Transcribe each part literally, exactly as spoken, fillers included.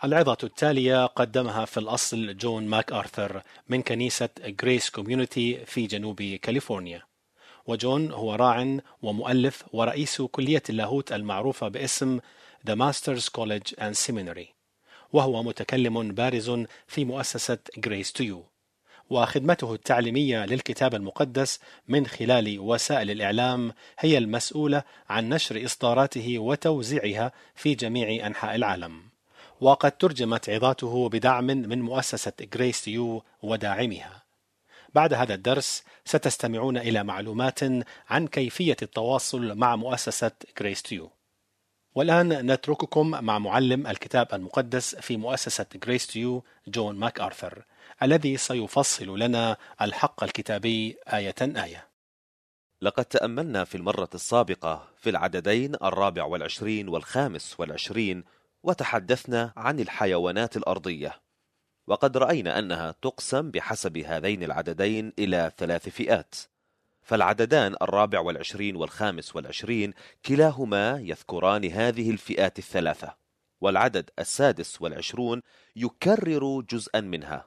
العظة التالية قدمها في الأصل جون ماك آرثر من كنيسة غريس كوميونيتي في جنوب كاليفورنيا. وجون هو راع ومؤلف ورئيس كلية اللاهوت المعروفة باسم The Masters College and Seminary، وهو متكلم بارز في مؤسسة Grace to You، وخدمته التعليمية للكتاب المقدس من خلال وسائل الإعلام هي المسؤولة عن نشر إصداراته وتوزيعها في جميع أنحاء العالم. وقد ترجمت عظاته بدعم من مؤسسة Grace to You وداعمها. بعد هذا الدرس ستستمعون إلى معلومات عن كيفية التواصل مع مؤسسة Grace to You. والآن نترككم مع معلم الكتاب المقدس في مؤسسة Grace to You جون ماك آرثر، الذي سيفصل لنا الحق الكتابي آية آية. لقد تأملنا في المرة السابقة في العددين الرابع والعشرين والخامس والعشرين، وتحدثنا عن الحيوانات الأرضية، وقد رأينا أنها تقسم بحسب هذين العددين إلى ثلاث فئات. فالعددان الرابع والعشرين والخامس والعشرين كلاهما يذكران هذه الفئات الثلاثة، والعدد السادس والعشرون يكرر جزءا منها،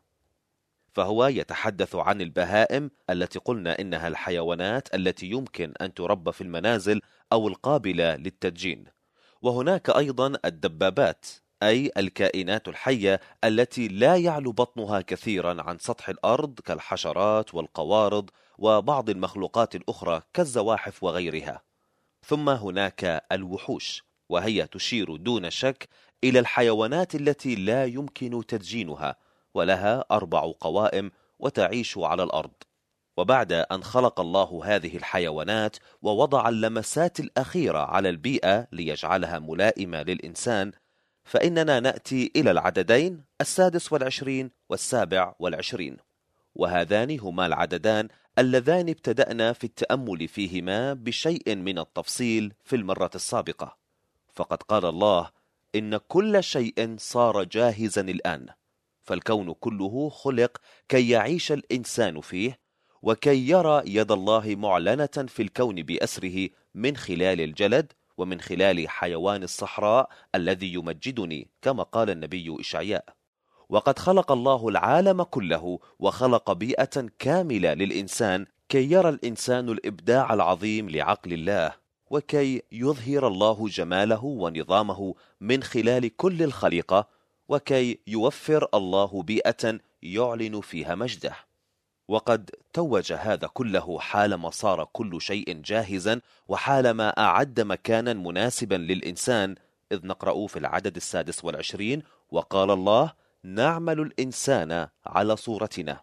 فهو يتحدث عن البهائم التي قلنا إنها الحيوانات التي يمكن أن تربى في المنازل أو القابلة للتدجين. وهناك أيضا الدبابات، أي الكائنات الحية التي لا يعلو بطنها كثيرا عن سطح الأرض كالحشرات والقوارض وبعض المخلوقات الأخرى كالزواحف وغيرها. ثم هناك الوحوش، وهي تشير دون شك إلى الحيوانات التي لا يمكن تدجينها، ولها أربع قوائم وتعيش على الأرض. وبعد أن خلق الله هذه الحيوانات ووضع اللمسات الأخيرة على البيئة ليجعلها ملائمة للإنسان، فإننا نأتي إلى العددين السادس والعشرين والسابع والعشرين، وهذان هما العددان اللذان ابتدأنا في التأمل فيهما بشيء من التفصيل في المرة السابقة. فقد قال الله إن كل شيء صار جاهزا الآن، فالكون كله خلق كي يعيش الإنسان فيه، وكي يرى يد الله معلنة في الكون بأسره من خلال الجلد ومن خلال حيوان الصحراء الذي يمجدني، كما قال النبي إشعياء. وقد خلق الله العالم كله وخلق بيئة كاملة للإنسان كي يرى الإنسان الإبداع العظيم لعقل الله، وكي يظهر الله جماله ونظامه من خلال كل الخليقة، وكي يوفر الله بيئة يعلن فيها مجده. وقد توج هذا كله حالما صار كل شيء جاهزا، وحالما أعد مكانا مناسبا للإنسان، إذ نقرأ في العدد السادس والعشرين: وقال الله نعمل الإنسان على صورتنا.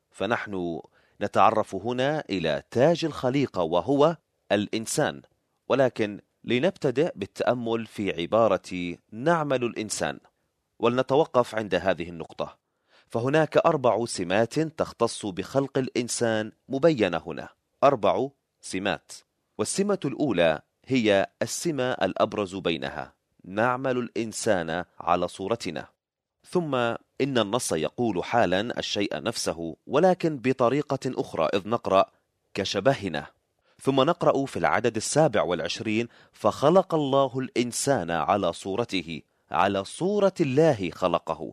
فنحن نتعرف هنا إلى تاج الخليقة وهو الإنسان، ولكن لنبتدئ بالتأمل في عبارة نعمل الإنسان، ولنتوقف عند هذه النقطة. فهناك أربع سمات تختص بخلق الإنسان مبينة هنا، أربع سمات. والسمة الأولى هي السمة الأبرز بينها: نعمل الإنسان على صورتنا. ثم إن النص يقول حالا الشيء نفسه، ولكن بطريقة أخرى، إذ نقرأ كشبهنا. ثم نقرأ في العدد السابع والعشرين: فخلق الله الإنسان على صورته، على صورة الله خلقه.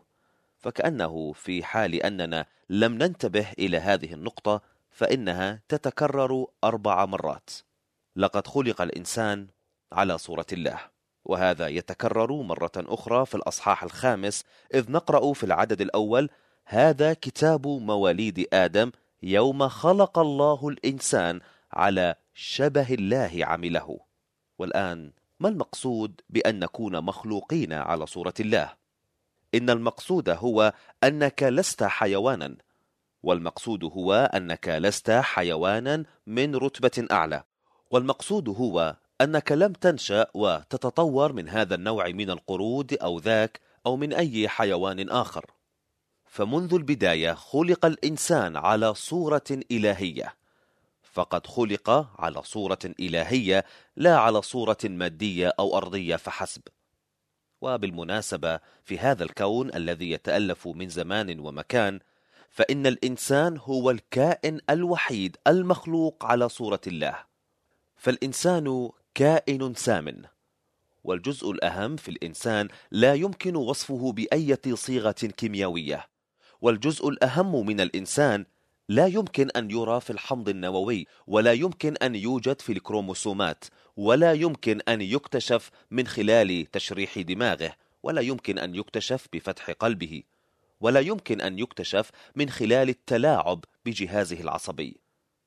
فكأنه في حال أننا لم ننتبه إلى هذه النقطة فإنها تتكرر أربع مرات. لقد خلق الإنسان على صورة الله، وهذا يتكرر مرة أخرى في الأصحاح الخامس، إذ نقرأ في العدد الأول: هذا كتاب مواليد آدم يوم خلق الله الإنسان على شبه الله عمله. والآن ما المقصود بأن نكون مخلوقين على صورة الله؟ إن المقصود هو أنك لست حيوانا، والمقصود هو أنك لست حيوانا من رتبة أعلى، والمقصود هو أنك لم تنشأ وتتطور من هذا النوع من القرود أو ذاك أو من أي حيوان آخر. فمنذ البداية خلق الإنسان على صورة إلهية، فقد خلق على صورة إلهية لا على صورة مادية أو أرضية فحسب. وبالمناسبة في هذا الكون الذي يتألف من زمان ومكان، فإن الإنسان هو الكائن الوحيد المخلوق على صورة الله. فالإنسان كائن سامن، والجزء الأهم في الإنسان لا يمكن وصفه بأية صيغة كيميائية، والجزء الأهم من الإنسان لا يمكن أن يرى في الحمض النووي، ولا يمكن أن يوجد في الكروموسومات، ولا يمكن أن يكتشف من خلال تشريح دماغه، ولا يمكن أن يكتشف بفتح قلبه، ولا يمكن أن يكتشف من خلال التلاعب بجهازه العصبي.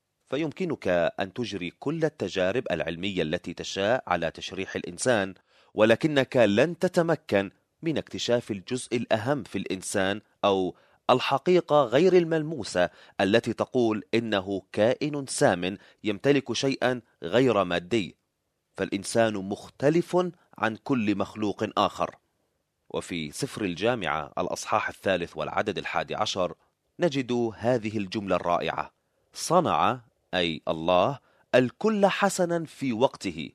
فيمكنك أن تجري كل التجارب العلمية التي تشاء على تشريح الإنسان، ولكنك لن تتمكن من اكتشاف الجزء الأهم في الإنسان، أو الحقيقة غير الملموسة التي تقول إنه كائن سام يمتلك شيئا غير مادي. فالإنسان مختلف عن كل مخلوق آخر. وفي سفر الجامعة الأصحاح الثالث والعدد الحادي عشر نجد هذه الجملة الرائعة: صنع، أي الله، الكل حسنا في وقته،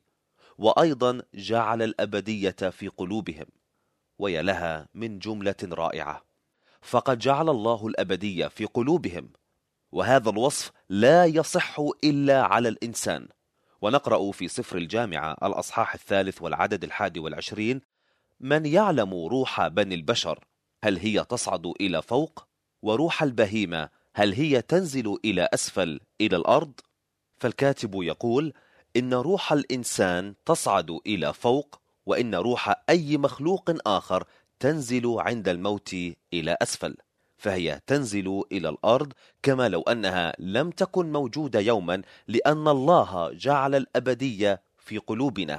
وأيضا جعل الأبدية في قلوبهم. ويا لها من جملة رائعة، فقد جعل الله الأبدية في قلوبهم، وهذا الوصف لا يصح إلا على الإنسان. ونقرأ في سفر الجامعة الأصحاح الثالث والعدد الحادي والعشرين: من يعلم روح بني البشر، هل هي تصعد إلى فوق؟ وروح البهيمة، هل هي تنزل إلى أسفل إلى الأرض؟ فالكاتب يقول إن روح الإنسان تصعد إلى فوق، وإن روح أي مخلوق آخر تنزل عند الموت إلى أسفل، فهي تنزل إلى الأرض كما لو أنها لم تكن موجودة يوما، لأن الله جعل الأبدية في قلوبنا.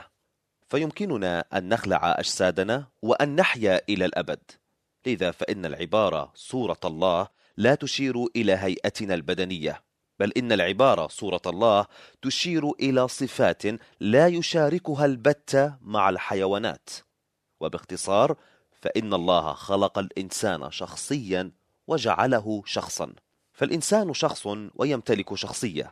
فيمكننا أن نخلع أجسادنا وأن نحيا إلى الأبد. لذا فإن العبارة صورة الله لا تشير إلى هيئتنا البدنية، بل إن العبارة صورة الله تشير إلى صفات لا يشاركها البتة مع الحيوانات. وباختصار فإن الله خلق الإنسان شخصيا وجعله شخصا، فالإنسان شخص ويمتلك شخصية.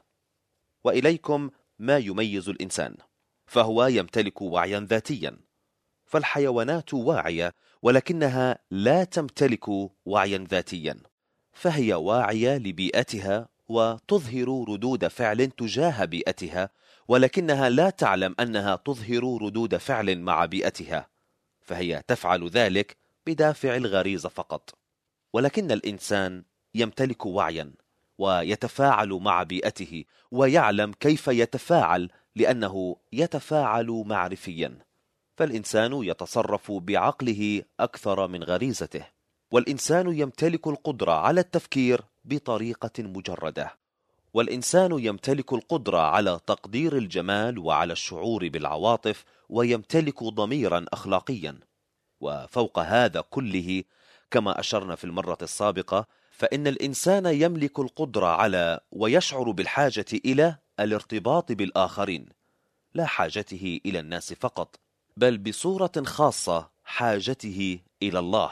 وإليكم ما يميز الإنسان، فهو يمتلك وعيا ذاتيا. فالحيوانات واعية ولكنها لا تمتلك وعيا ذاتيا، فهي واعية لبيئتها وتظهر ردود فعل تجاه بيئتها، ولكنها لا تعلم أنها تظهر ردود فعل مع بيئتها، فهي تفعل ذلك بدافع الغريزة فقط. ولكن الإنسان يمتلك وعيا ويتفاعل مع بيئته، ويعلم كيف يتفاعل لأنه يتفاعل معرفيا. فالإنسان يتصرف بعقله أكثر من غريزته، والإنسان يمتلك القدرة على التفكير بطريقة مجردة، والإنسان يمتلك القدرة على تقدير الجمال وعلى الشعور بالعواطف، ويمتلك ضميرا أخلاقيا. وفوق هذا كله، كما أشرنا في المرة السابقة، فإن الإنسان يملك القدرة على ويشعر بالحاجة إلى الارتباط بالآخرين، لا حاجته إلى الناس فقط، بل بصورة خاصة حاجته إلى الله،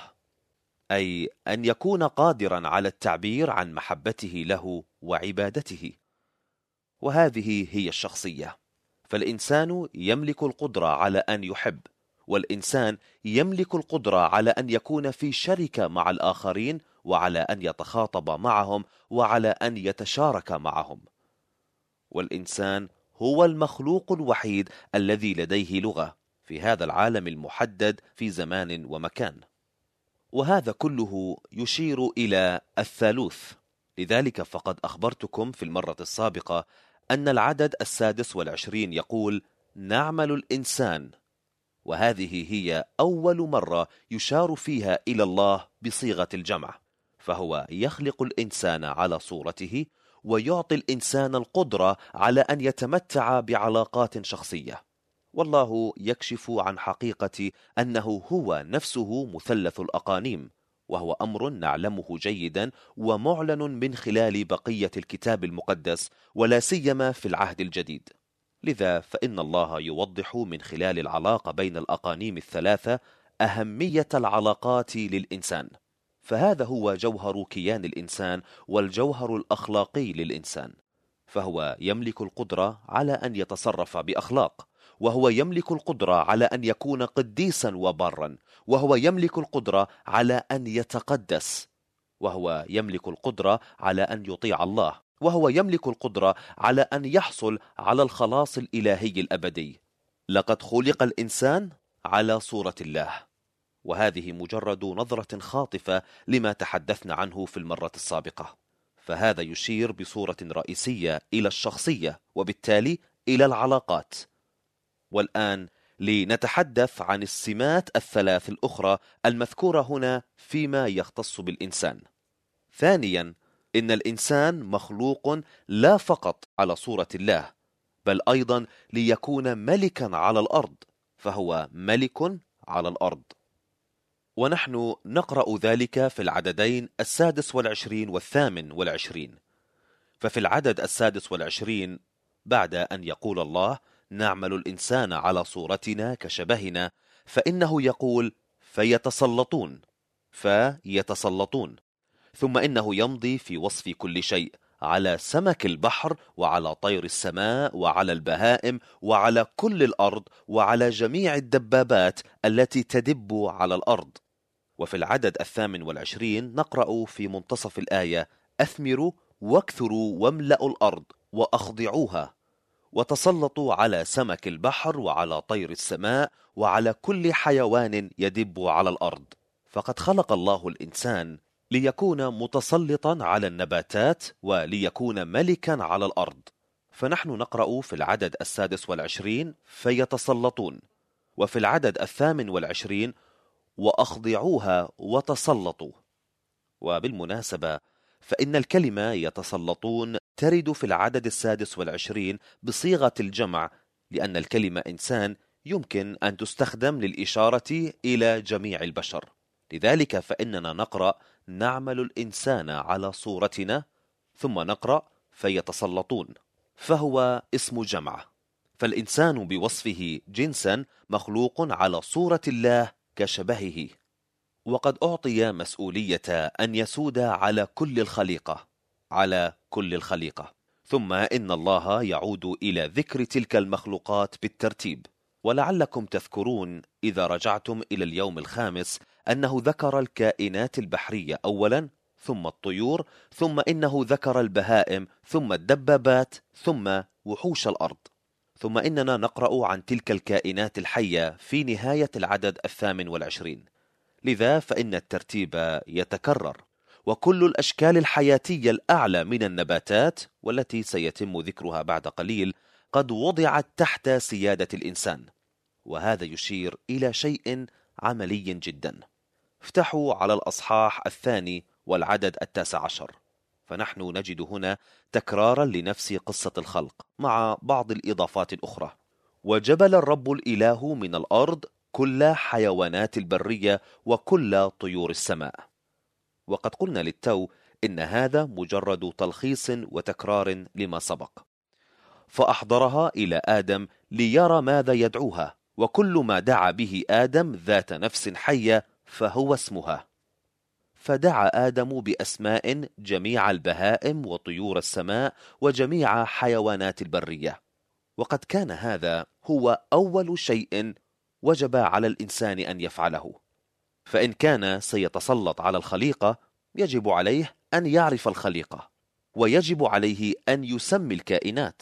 أي أن يكون قادرا على التعبير عن محبته له وعبادته. وهذه هي الشخصية. فالإنسان يملك القدرة على أن يحب، والإنسان يملك القدرة على أن يكون في شركة مع الآخرين، وعلى أن يتخاطب معهم، وعلى أن يتشارك معهم. والإنسان هو المخلوق الوحيد الذي لديه لغة في هذا العالم المحدد في زمان ومكان. وهذا كله يشير إلى الثالوث. لذلك فقد أخبرتكم في المرة السابقة أن العدد السادس والعشرين يقول: نعمل الإنسان، وهذه هي أول مرة يشار فيها إلى الله بصيغة الجمع، فهو يخلق الإنسان على صورته، ويعطي الإنسان القدرة على أن يتمتع بعلاقات شخصية. والله يكشف عن حقيقة أنه هو نفسه مثلث الأقانيم، وهو أمر نعلمه جيدا ومعلن من خلال بقية الكتاب المقدس، ولا سيما في العهد الجديد. لذا فإن الله يوضح من خلال العلاقة بين الأقانيم الثلاثة أهمية العلاقات للإنسان، فهذا هو جوهر كيان الإنسان والجوهر الأخلاقي للإنسان. فهو يملك القدرة على أن يتصرف بأخلاق، وهو يملك القدرة على أن يكون قديسا وبارا، وهو يملك القدرة على أن يتقدس، وهو يملك القدرة على أن يطيع الله، وهو يملك القدرة على أن يحصل على الخلاص الإلهي الأبدي. لقد خلق الإنسان على صورة الله، وهذه مجرد نظرة خاطفة لما تحدثنا عنه في المرة السابقة، فهذا يشير بصورة رئيسية إلى الشخصية وبالتالي إلى العلاقات. والآن لنتحدث عن السمات الثلاث الأخرى المذكورة هنا فيما يختص بالإنسان. ثانيا، إن الإنسان مخلوق لا فقط على صورة الله، بل أيضا ليكون ملكا على الأرض، فهو ملك على الأرض. ونحن نقرأ ذلك في العددين السادس والعشرين والثامن والعشرين. ففي العدد السادس والعشرين بعد أن يقول الله نعمل الإنسان على صورتنا كشبهنا، فإنه يقول فيتسلطون فيتسلطون ثم إنه يمضي في وصف كل شيء على سمك البحر وعلى طير السماء وعلى البهائم وعلى كل الأرض وعلى جميع الدبابات التي تدب على الأرض. وفي العدد الثامن والعشرين نقرأ في منتصف الآية أثمروا واكثروا واملأوا الأرض وأخضعوها وتسلطوا على سمك البحر وعلى طير السماء وعلى كل حيوان يدب على الأرض. فقد خلق الله الإنسان ليكون متسلطا على النباتات وليكون ملكا على الأرض. فنحن نقرأ في العدد السادس والعشرين فيتسلطون، وفي العدد الثامن والعشرين وأخضعوها وتسلطوا. وبالمناسبة فإن الكلمة يتسلطون ترد في العدد السادس والعشرين بصيغة الجمع، لأن الكلمة إنسان يمكن أن تستخدم للإشارة إلى جميع البشر. لذلك فإننا نقرأ نعمل الإنسان على صورتنا، ثم نقرأ فيتسلطون، فهو اسم جمع. فالإنسان بوصفه جنسا مخلوق على صورة الله كشبهه، وقد أعطي مسؤولية أن يسود على كل الخليقة على كل الخليقة. ثم إن الله يعود إلى ذكر تلك المخلوقات بالترتيب. ولعلكم تذكرون إذا رجعتم إلى اليوم الخامس أنه ذكر الكائنات البحرية أولا، ثم الطيور، ثم إنه ذكر البهائم، ثم الدبابات، ثم وحوش الأرض. ثم إننا نقرأ عن تلك الكائنات الحية في نهاية العدد الثامن والعشرين. لذا فإن الترتيب يتكرر، وكل الأشكال الحياتية الأعلى من النباتات والتي سيتم ذكرها بعد قليل قد وضعت تحت سيادة الإنسان. وهذا يشير إلى شيء عملي جدا. افتحوا على الأصحاح الثاني والعدد التاسع عشر، فنحن نجد هنا تكرارا لنفس قصة الخلق مع بعض الإضافات الأخرى. وجبل الرب الإله من الأرض كل حيوانات البرية وكل طيور السماء. وقد قلنا للتو إن هذا مجرد تلخيص وتكرار لما سبق. فأحضرها إلى آدم ليرى ماذا يدعوها، وكل ما دعا به آدم ذات نفس حية فهو اسمها. فدعا آدم بأسماء جميع البهائم وطيور السماء وجميع حيوانات البرية. وقد كان هذا هو أول شيء وجب على الإنسان أن يفعله. فإن كان سيتسلط على الخليقة يجب عليه أن يعرف الخليقة، ويجب عليه أن يسمي الكائنات،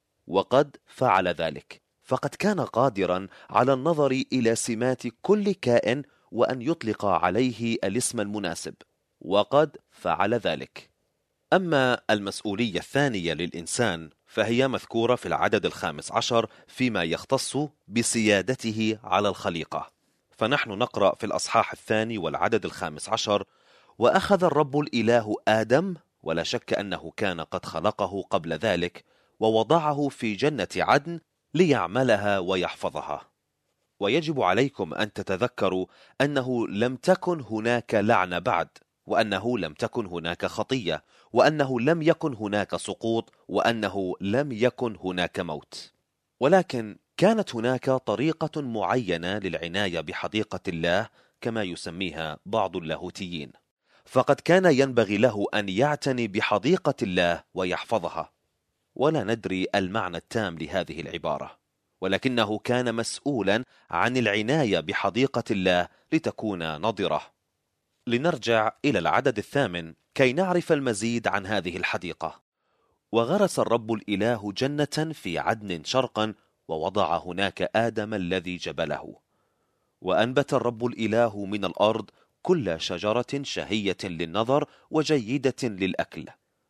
وقد فعل ذلك. فقد كان قادرا على النظر إلى سمات كل كائن وأن يطلق عليه الاسم المناسب، وقد فعل ذلك. أما المسؤولية الثانية للإنسان فهي مذكورة في العدد الخامس عشر فيما يختص بسيادته على الخليقة. فنحن نقرأ في الأصحاح الثاني والعدد الخامس عشر وأخذ الرب الإله آدم، ولا شك أنه كان قد خلقه قبل ذلك، ووضعه في جنة عدن ليعملها ويحفظها. ويجب عليكم أن تتذكروا أنه لم تكن هناك لعنة بعد، وأنه لم تكن هناك خطية، وأنه لم يكن هناك سقوط، وأنه لم يكن هناك موت. ولكن كانت هناك طريقة معينة للعناية بحديقة الله كما يسميها بعض اللاهوتيين. فقد كان ينبغي له أن يعتني بحديقة الله ويحفظها. ولا ندري المعنى التام لهذه العبارة، ولكنه كان مسؤولا عن العناية بحديقة الله لتكون نضرة. لنرجع إلى العدد الثامن كي نعرف المزيد عن هذه الحديقة. وغرس الرب الإله جنة في عدن شرقا، ووضع هناك آدم الذي جبله. وأنبت الرب الإله من الأرض كل شجرة شهية للنظر وجيدة للأكل.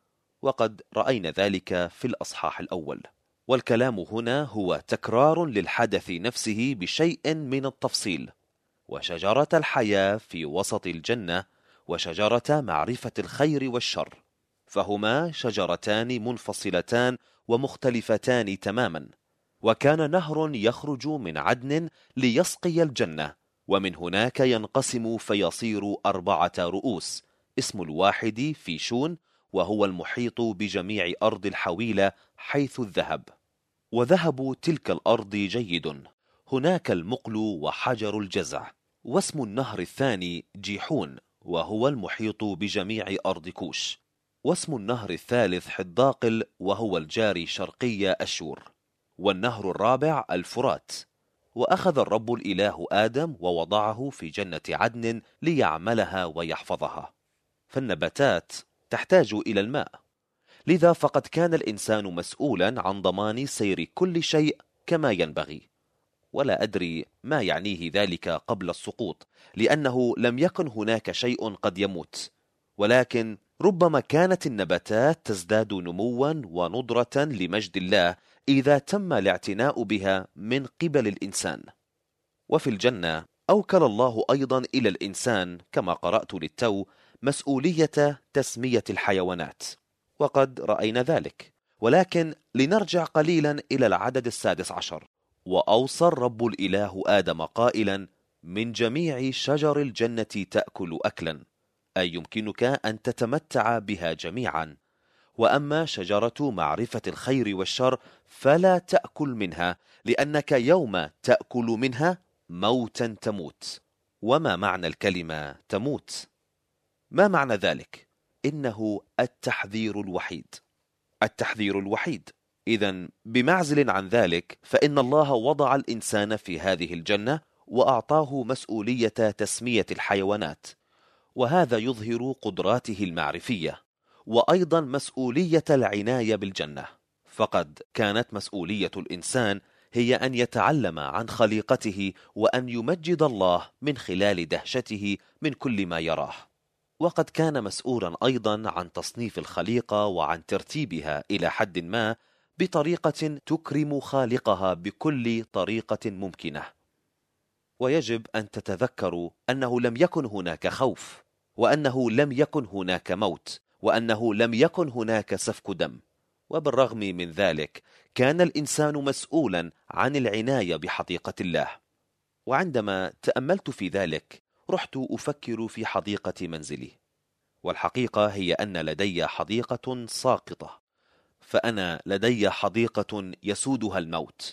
وقد رأينا ذلك في الأصحاح الأول. والكلام هنا هو تكرار للحدث نفسه بشيء من التفصيل. وشجرة الحياة في وسط الجنة، وشجرة معرفة الخير والشر، فهما شجرتان منفصلتان ومختلفتان تماما. وكان نهر يخرج من عدن ليسقي الجنة، ومن هناك ينقسم فيصير أربعة رؤوس. اسم الواحد فيشون، وهو المحيط بجميع أرض الحويلة حيث الذهب. وذهب تلك الأرض جيد، هناك المقل وحجر الجزع. واسم النهر الثاني جيحون، وهو المحيط بجميع أرض كوش. واسم النهر الثالث حداقل، وهو الجاري شرقي أشور. والنهر الرابع الفرات. وأخذ الرب الإله آدم ووضعه في جنة عدن ليعملها ويحفظها. فالنباتات تحتاج إلى الماء، لذا فقد كان الإنسان مسؤولا عن ضمان سير كل شيء كما ينبغي. ولا أدري ما يعنيه ذلك قبل السقوط، لأنه لم يكن هناك شيء قد يموت، ولكن ربما كانت النباتات تزداد نموا ونضرة لمجد الله إذا تم الاعتناء بها من قبل الإنسان. وفي الجنة أوكل الله أيضا إلى الإنسان كما قرأت للتو مسؤولية تسمية الحيوانات، وقد رأينا ذلك. ولكن لنرجع قليلا إلى العدد السادس عشر. وأوصى الرب الإله آدم قائلا: من جميع شجر الجنة تأكل أكلا، أي يمكنك أن تتمتع بها جميعا، وأما شجرة معرفة الخير والشر فلا تأكل منها، لأنك يوم تأكل منها موتا تموت. وما معنى الكلمة تموت؟ ما معنى ذلك؟ إنه التحذير الوحيد. التحذير الوحيد. إذن بمعزل عن ذلك، فإن الله وضع الإنسان في هذه الجنة وأعطاه مسؤولية تسمية الحيوانات، وهذا يظهر قدراته المعرفية، وأيضا مسؤولية العناية بالجنة. فقد كانت مسؤولية الإنسان هي أن يتعلم عن خليقته وأن يمجد الله من خلال دهشته من كل ما يراه. وقد كان مسؤولا أيضا عن تصنيف الخليقة وعن ترتيبها إلى حد ما بطريقة تكرم خالقها بكل طريقة ممكنة. ويجب أن تتذكروا أنه لم يكن هناك خوف، وأنه لم يكن هناك موت، وأنه لم يكن هناك سفك دم. وبالرغم من ذلك كان الإنسان مسؤولا عن العناية بحديقة الله. وعندما تأملت في ذلك رحت أفكر في حديقة منزلي، والحقيقة هي أن لدي حديقة ساقطة، فأنا لدي حديقة يسودها الموت.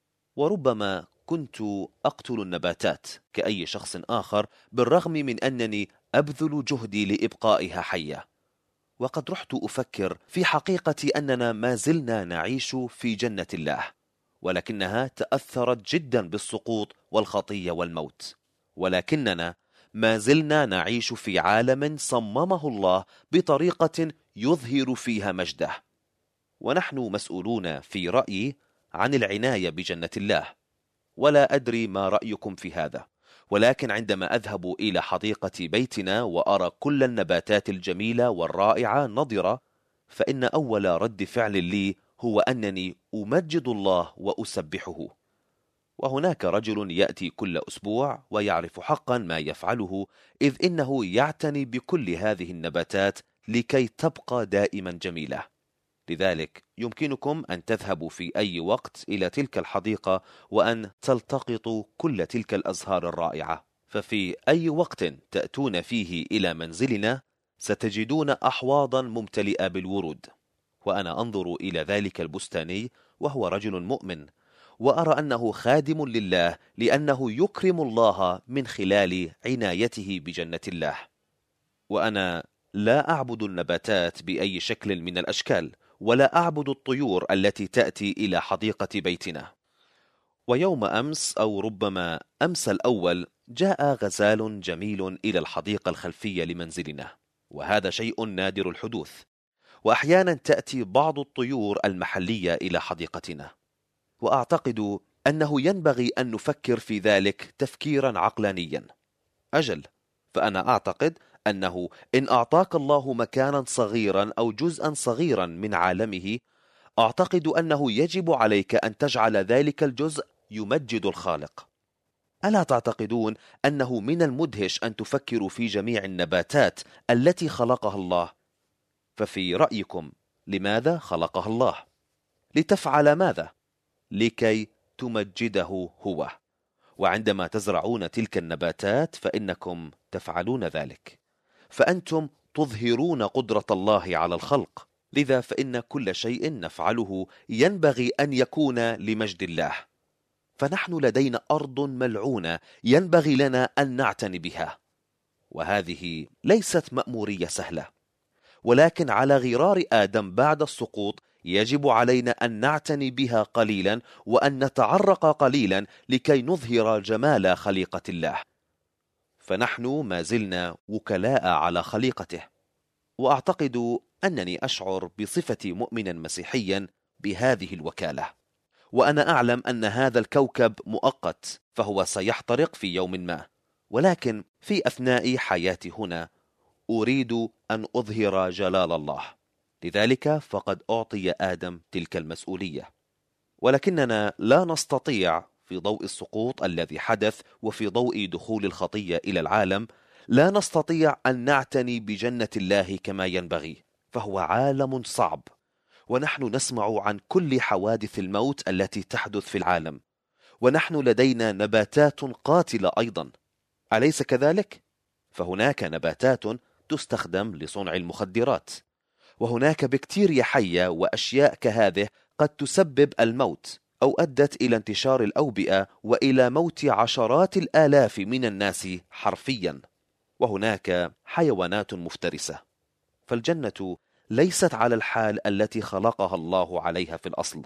وربما كنت أقتل النباتات كأي شخص آخر، بالرغم من أنني أبذل جهدي لإبقائها حية. وقد رحت أفكر في حقيقة أننا ما زلنا نعيش في جنة الله، ولكنها تأثرت جدا بالسقوط والخطية والموت، ولكننا ما زلنا نعيش في عالم صممه الله بطريقة يظهر فيها مجده. ونحن مسؤولون في رأيي عن العناية بجنة الله. ولا أدري ما رأيكم في هذا، ولكن عندما أذهب إلى حديقة بيتنا وأرى كل النباتات الجميلة والرائعة نضرة، فإن أول رد فعل لي هو أنني أمجد الله وأسبحه. وهناك رجل يأتي كل أسبوع ويعرف حقا ما يفعله، إذ إنه يعتني بكل هذه النباتات لكي تبقى دائما جميلة. لذلك يمكنكم أن تذهبوا في أي وقت إلى تلك الحديقة وأن تلتقطوا كل تلك الأزهار الرائعة. ففي أي وقت تأتون فيه إلى منزلنا ستجدون أحواضا ممتلئة بالورود. وأنا أنظر إلى ذلك البستاني وهو رجل مؤمن، وأرى أنه خادم لله، لأنه يكرم الله من خلال عنايته بجنة الله. وأنا لا أعبد النباتات بأي شكل من الأشكال، ولا أعبد الطيور التي تأتي إلى حديقة بيتنا. ويوم أمس أو ربما أمس الأول جاء غزال جميل إلى الحديقة الخلفية لمنزلنا، وهذا شيء نادر الحدوث. وأحيانا تأتي بعض الطيور المحلية إلى حديقتنا، وأعتقد أنه ينبغي أن نفكر في ذلك تفكيرا عقلانيا. أجل، فأنا أعتقد أنه إن أعطاك الله مكانا صغيرا أو جزءا صغيرا من عالمه، أعتقد أنه يجب عليك أن تجعل ذلك الجزء يمجد الخالق. ألا تعتقدون أنه من المدهش أن تفكروا في جميع النباتات التي خلقها الله؟ ففي رأيكم لماذا خلقها الله؟ لتفعل ماذا؟ لكي تمجده هو. وعندما تزرعون تلك النباتات فإنكم تفعلون ذلك، فأنتم تظهرون قدرة الله على الخلق. لذا فإن كل شيء نفعله ينبغي أن يكون لمجد الله. فنحن لدينا أرض ملعونة ينبغي لنا أن نعتني بها، وهذه ليست مأمورية سهلة، ولكن على غرار آدم بعد السقوط يجب علينا أن نعتني بها قليلا وأن نتعرق قليلا لكي نظهر جمال خليقة الله. فنحن ما زلنا وكلاء على خليقته، وأعتقد أنني أشعر بصفتي مؤمنا مسيحيا بهذه الوكالة. وأنا أعلم أن هذا الكوكب مؤقت، فهو سيحترق في يوم ما، ولكن في أثناء حياتي هنا أريد أن أظهر جلال الله. لذلك فقد أعطي آدم تلك المسؤولية، ولكننا لا نستطيع في ضوء السقوط الذي حدث وفي ضوء دخول الخطية إلى العالم، لا نستطيع أن نعتني بجنة الله كما ينبغي، فهو عالم صعب، ونحن نسمع عن كل حوادث الموت التي تحدث في العالم، ونحن لدينا نباتات قاتلة أيضا، أليس كذلك؟ فهناك نباتات تستخدم لصنع المخدرات، وهناك بكتيريا حية وأشياء كهذه قد تسبب الموت أو أدت إلى انتشار الأوبئة وإلى موت عشرات الآلاف من الناس حرفيا. وهناك حيوانات مفترسة. فالجنة ليست على الحال التي خلقها الله عليها في الأصل،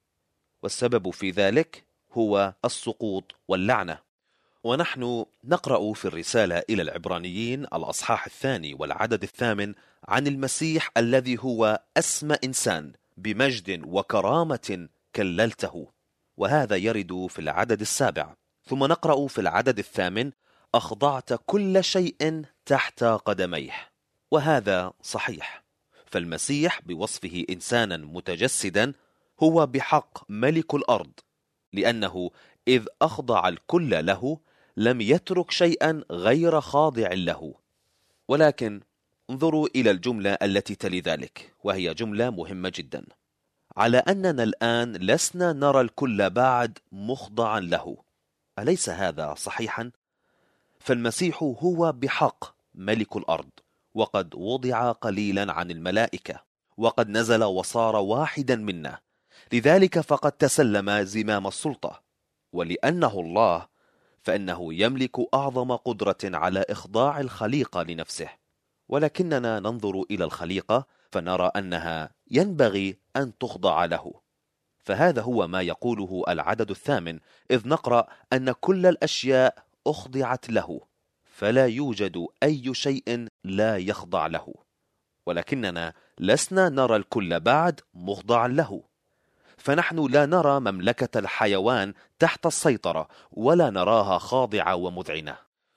والسبب في ذلك هو السقوط واللعنة. ونحن نقرأ في الرسالة إلى العبرانيين الأصحاح الثاني والعدد الثامن عن المسيح الذي هو أسمى إنسان بمجد وكرامة كللته، وهذا يرد في العدد السابع. ثم نقرأ في العدد الثامن: أخضعت كل شيء تحت قدميه. وهذا صحيح، فالمسيح بوصفه إنسانا متجسدا هو بحق ملك الأرض، لأنه إذ أخضع الكل له لم يترك شيئا غير خاضع له. ولكن انظروا إلى الجملة التي تلي ذلك، وهي جملة مهمة جدا: على أننا الآن لسنا نرى الكل بعد مخضعا له. أليس هذا صحيحا؟ فالمسيح هو بحق ملك الأرض، وقد وضع قليلا عن الملائكة، وقد نزل وصار واحدا منا، لذلك فقد تسلم زمام السلطة. ولأنه الله فإنه يملك أعظم قدرة على إخضاع الخليقة لنفسه. ولكننا ننظر إلى الخليقة فنرى أنها ينبغي أن تخضع له. فهذا هو ما يقوله العدد الثامن، إذ نقرأ أن كل الأشياء أخضعت له، فلا يوجد أي شيء لا يخضع له. ولكننا لسنا نرى الكل بعد مخضعا له، فنحن لا نرى مملكة الحيوان تحت السيطرة، ولا نراها خاضعة ومذعنة.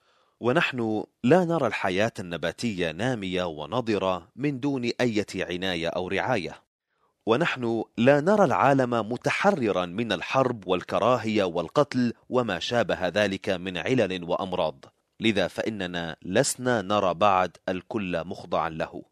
ونحن لا نرى الحياة النباتية نامية ونضرة من دون أي عناية أو رعاية. ونحن لا نرى العالم متحررا من الحرب والكراهية والقتل وما شابه ذلك من علل وأمراض. لذا فإننا لسنا نرى بعد الكل مخضعا له،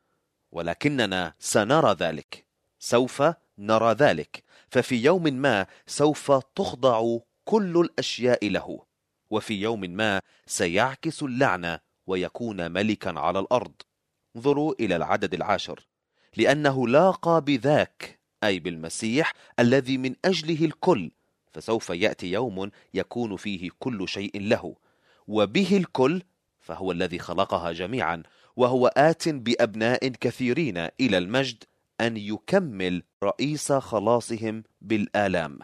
ولكننا سنرى ذلك، سوف نرى ذلك. ففي يوم ما سوف تخضع كل الأشياء له، وفي يوم ما سيعكس اللعنة ويكون ملكا على الأرض. انظروا إلى العدد العاشر: لأنه لاقى بذاك، أي بالمسيح الذي من أجله الكل، فسوف يأتي يوم يكون فيه كل شيء له، وبه الكل، فهو الذي خلقها جميعا، وهو آت بأبناء كثيرين إلى المجد أن يكمل رئيس خلاصهم بالآلام.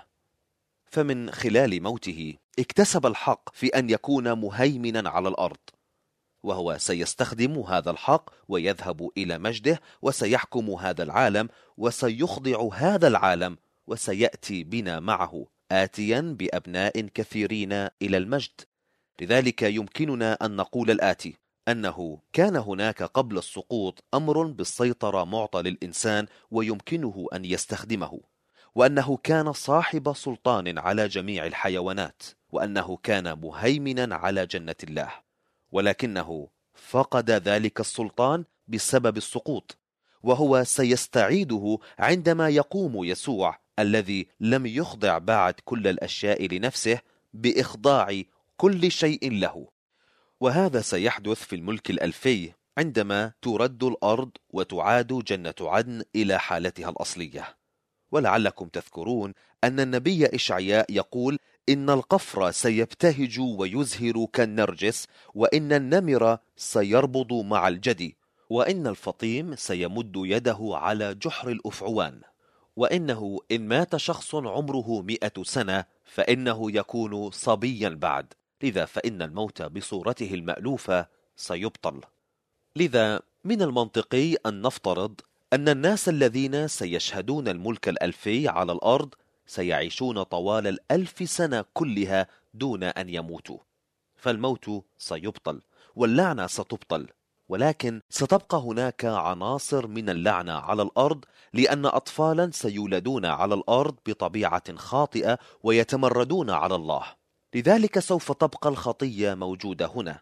فمن خلال موته اكتسب الحق في أن يكون مهيمنا على الأرض، وهو سيستخدم هذا الحق ويذهب إلى مجده وسيحكم هذا العالم وسيخضع هذا العالم وسيأتي بنا معه، آتيا بأبناء كثيرين إلى المجد. لذلك يمكننا أن نقول الآتي: أنه كان هناك قبل السقوط أمر بالسيطرة معطى للإنسان ويمكنه أن يستخدمه، وأنه كان صاحب سلطان على جميع الحيوانات، وأنه كان مهيمنا على جنة الله، ولكنه فقد ذلك السلطان بسبب السقوط، وهو سيستعيده عندما يقوم يسوع الذي لم يخضع بعد كل الأشياء لنفسه بإخضاع كل شيء له. وهذا سيحدث في الملك الألفي عندما ترد الأرض وتعاد جنة عدن إلى حالتها الأصلية. ولعلكم تذكرون أن النبي إشعياء يقول إن القفر سيبتهج ويزهر كالنرجس، وإن النمر سيربض مع الجدي، وإن الفطيم سيمد يده على جحر الأفعوان، وإنه إن مات شخص عمره مئة سنة فإنه يكون صبيا بعد، لذا فإن الموت بصورته المألوفة سيبطل. لذا من المنطقي أن نفترض أن الناس الذين سيشهدون الملك الألفي على الأرض سيعيشون طوال الألف سنة كلها دون أن يموتوا، فالموت سيبطل واللعنة ستبطل، ولكن ستبقى هناك عناصر من اللعنة على الأرض، لأن أطفالا سيولدون على الأرض بطبيعة خاطئة ويتمردون على الله. لذلك سوف تبقى الخطية موجودة هنا،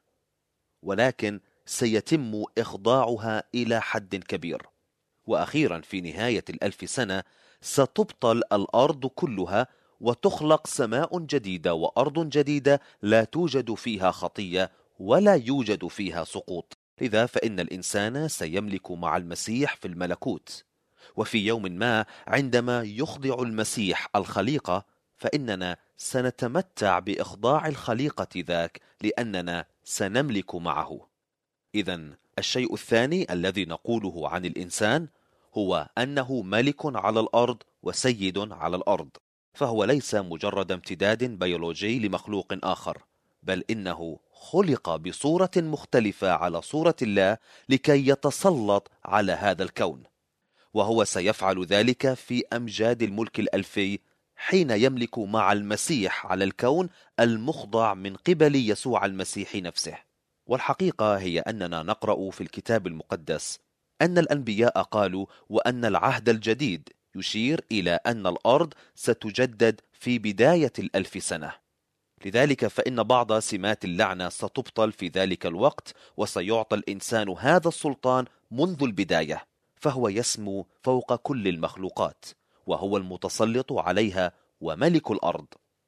ولكن سيتم إخضاعها إلى حد كبير. وأخيرا في نهاية الألف سنة ستبطل الأرض كلها وتخلق سماء جديدة وأرض جديدة لا توجد فيها خطية ولا يوجد فيها سقوط. لذا فإن الإنسان سيملك مع المسيح في الملكوت، وفي يوم ما عندما يخضع المسيح الخليقة فإننا سنتمتع بإخضاع الخليقة ذاك، لأننا سنملك معه. إذن الشيء الثاني الذي نقوله عن الإنسان هو أنه ملك على الأرض وسيد على الأرض، فهو ليس مجرد امتداد بيولوجي لمخلوق آخر، بل إنه خلق بصورة مختلفة على صورة الله لكي يتسلط على هذا الكون، وهو سيفعل ذلك في أمجاد الملك الألفي حين يملك مع المسيح على الكون المخضع من قبل يسوع المسيح نفسه. والحقيقة هي أننا نقرأ في الكتاب المقدس أن الأنبياء قالوا وأن العهد الجديد يشير إلى أن الأرض ستجدد في بداية الألف سنة. لذلك فإن بعض سمات اللعنة ستبطل في ذلك الوقت، وسيعطى الإنسان هذا السلطان منذ البداية، فهو يسمو فوق كل المخلوقات، وهو المتسلط عليها وملك الأرض.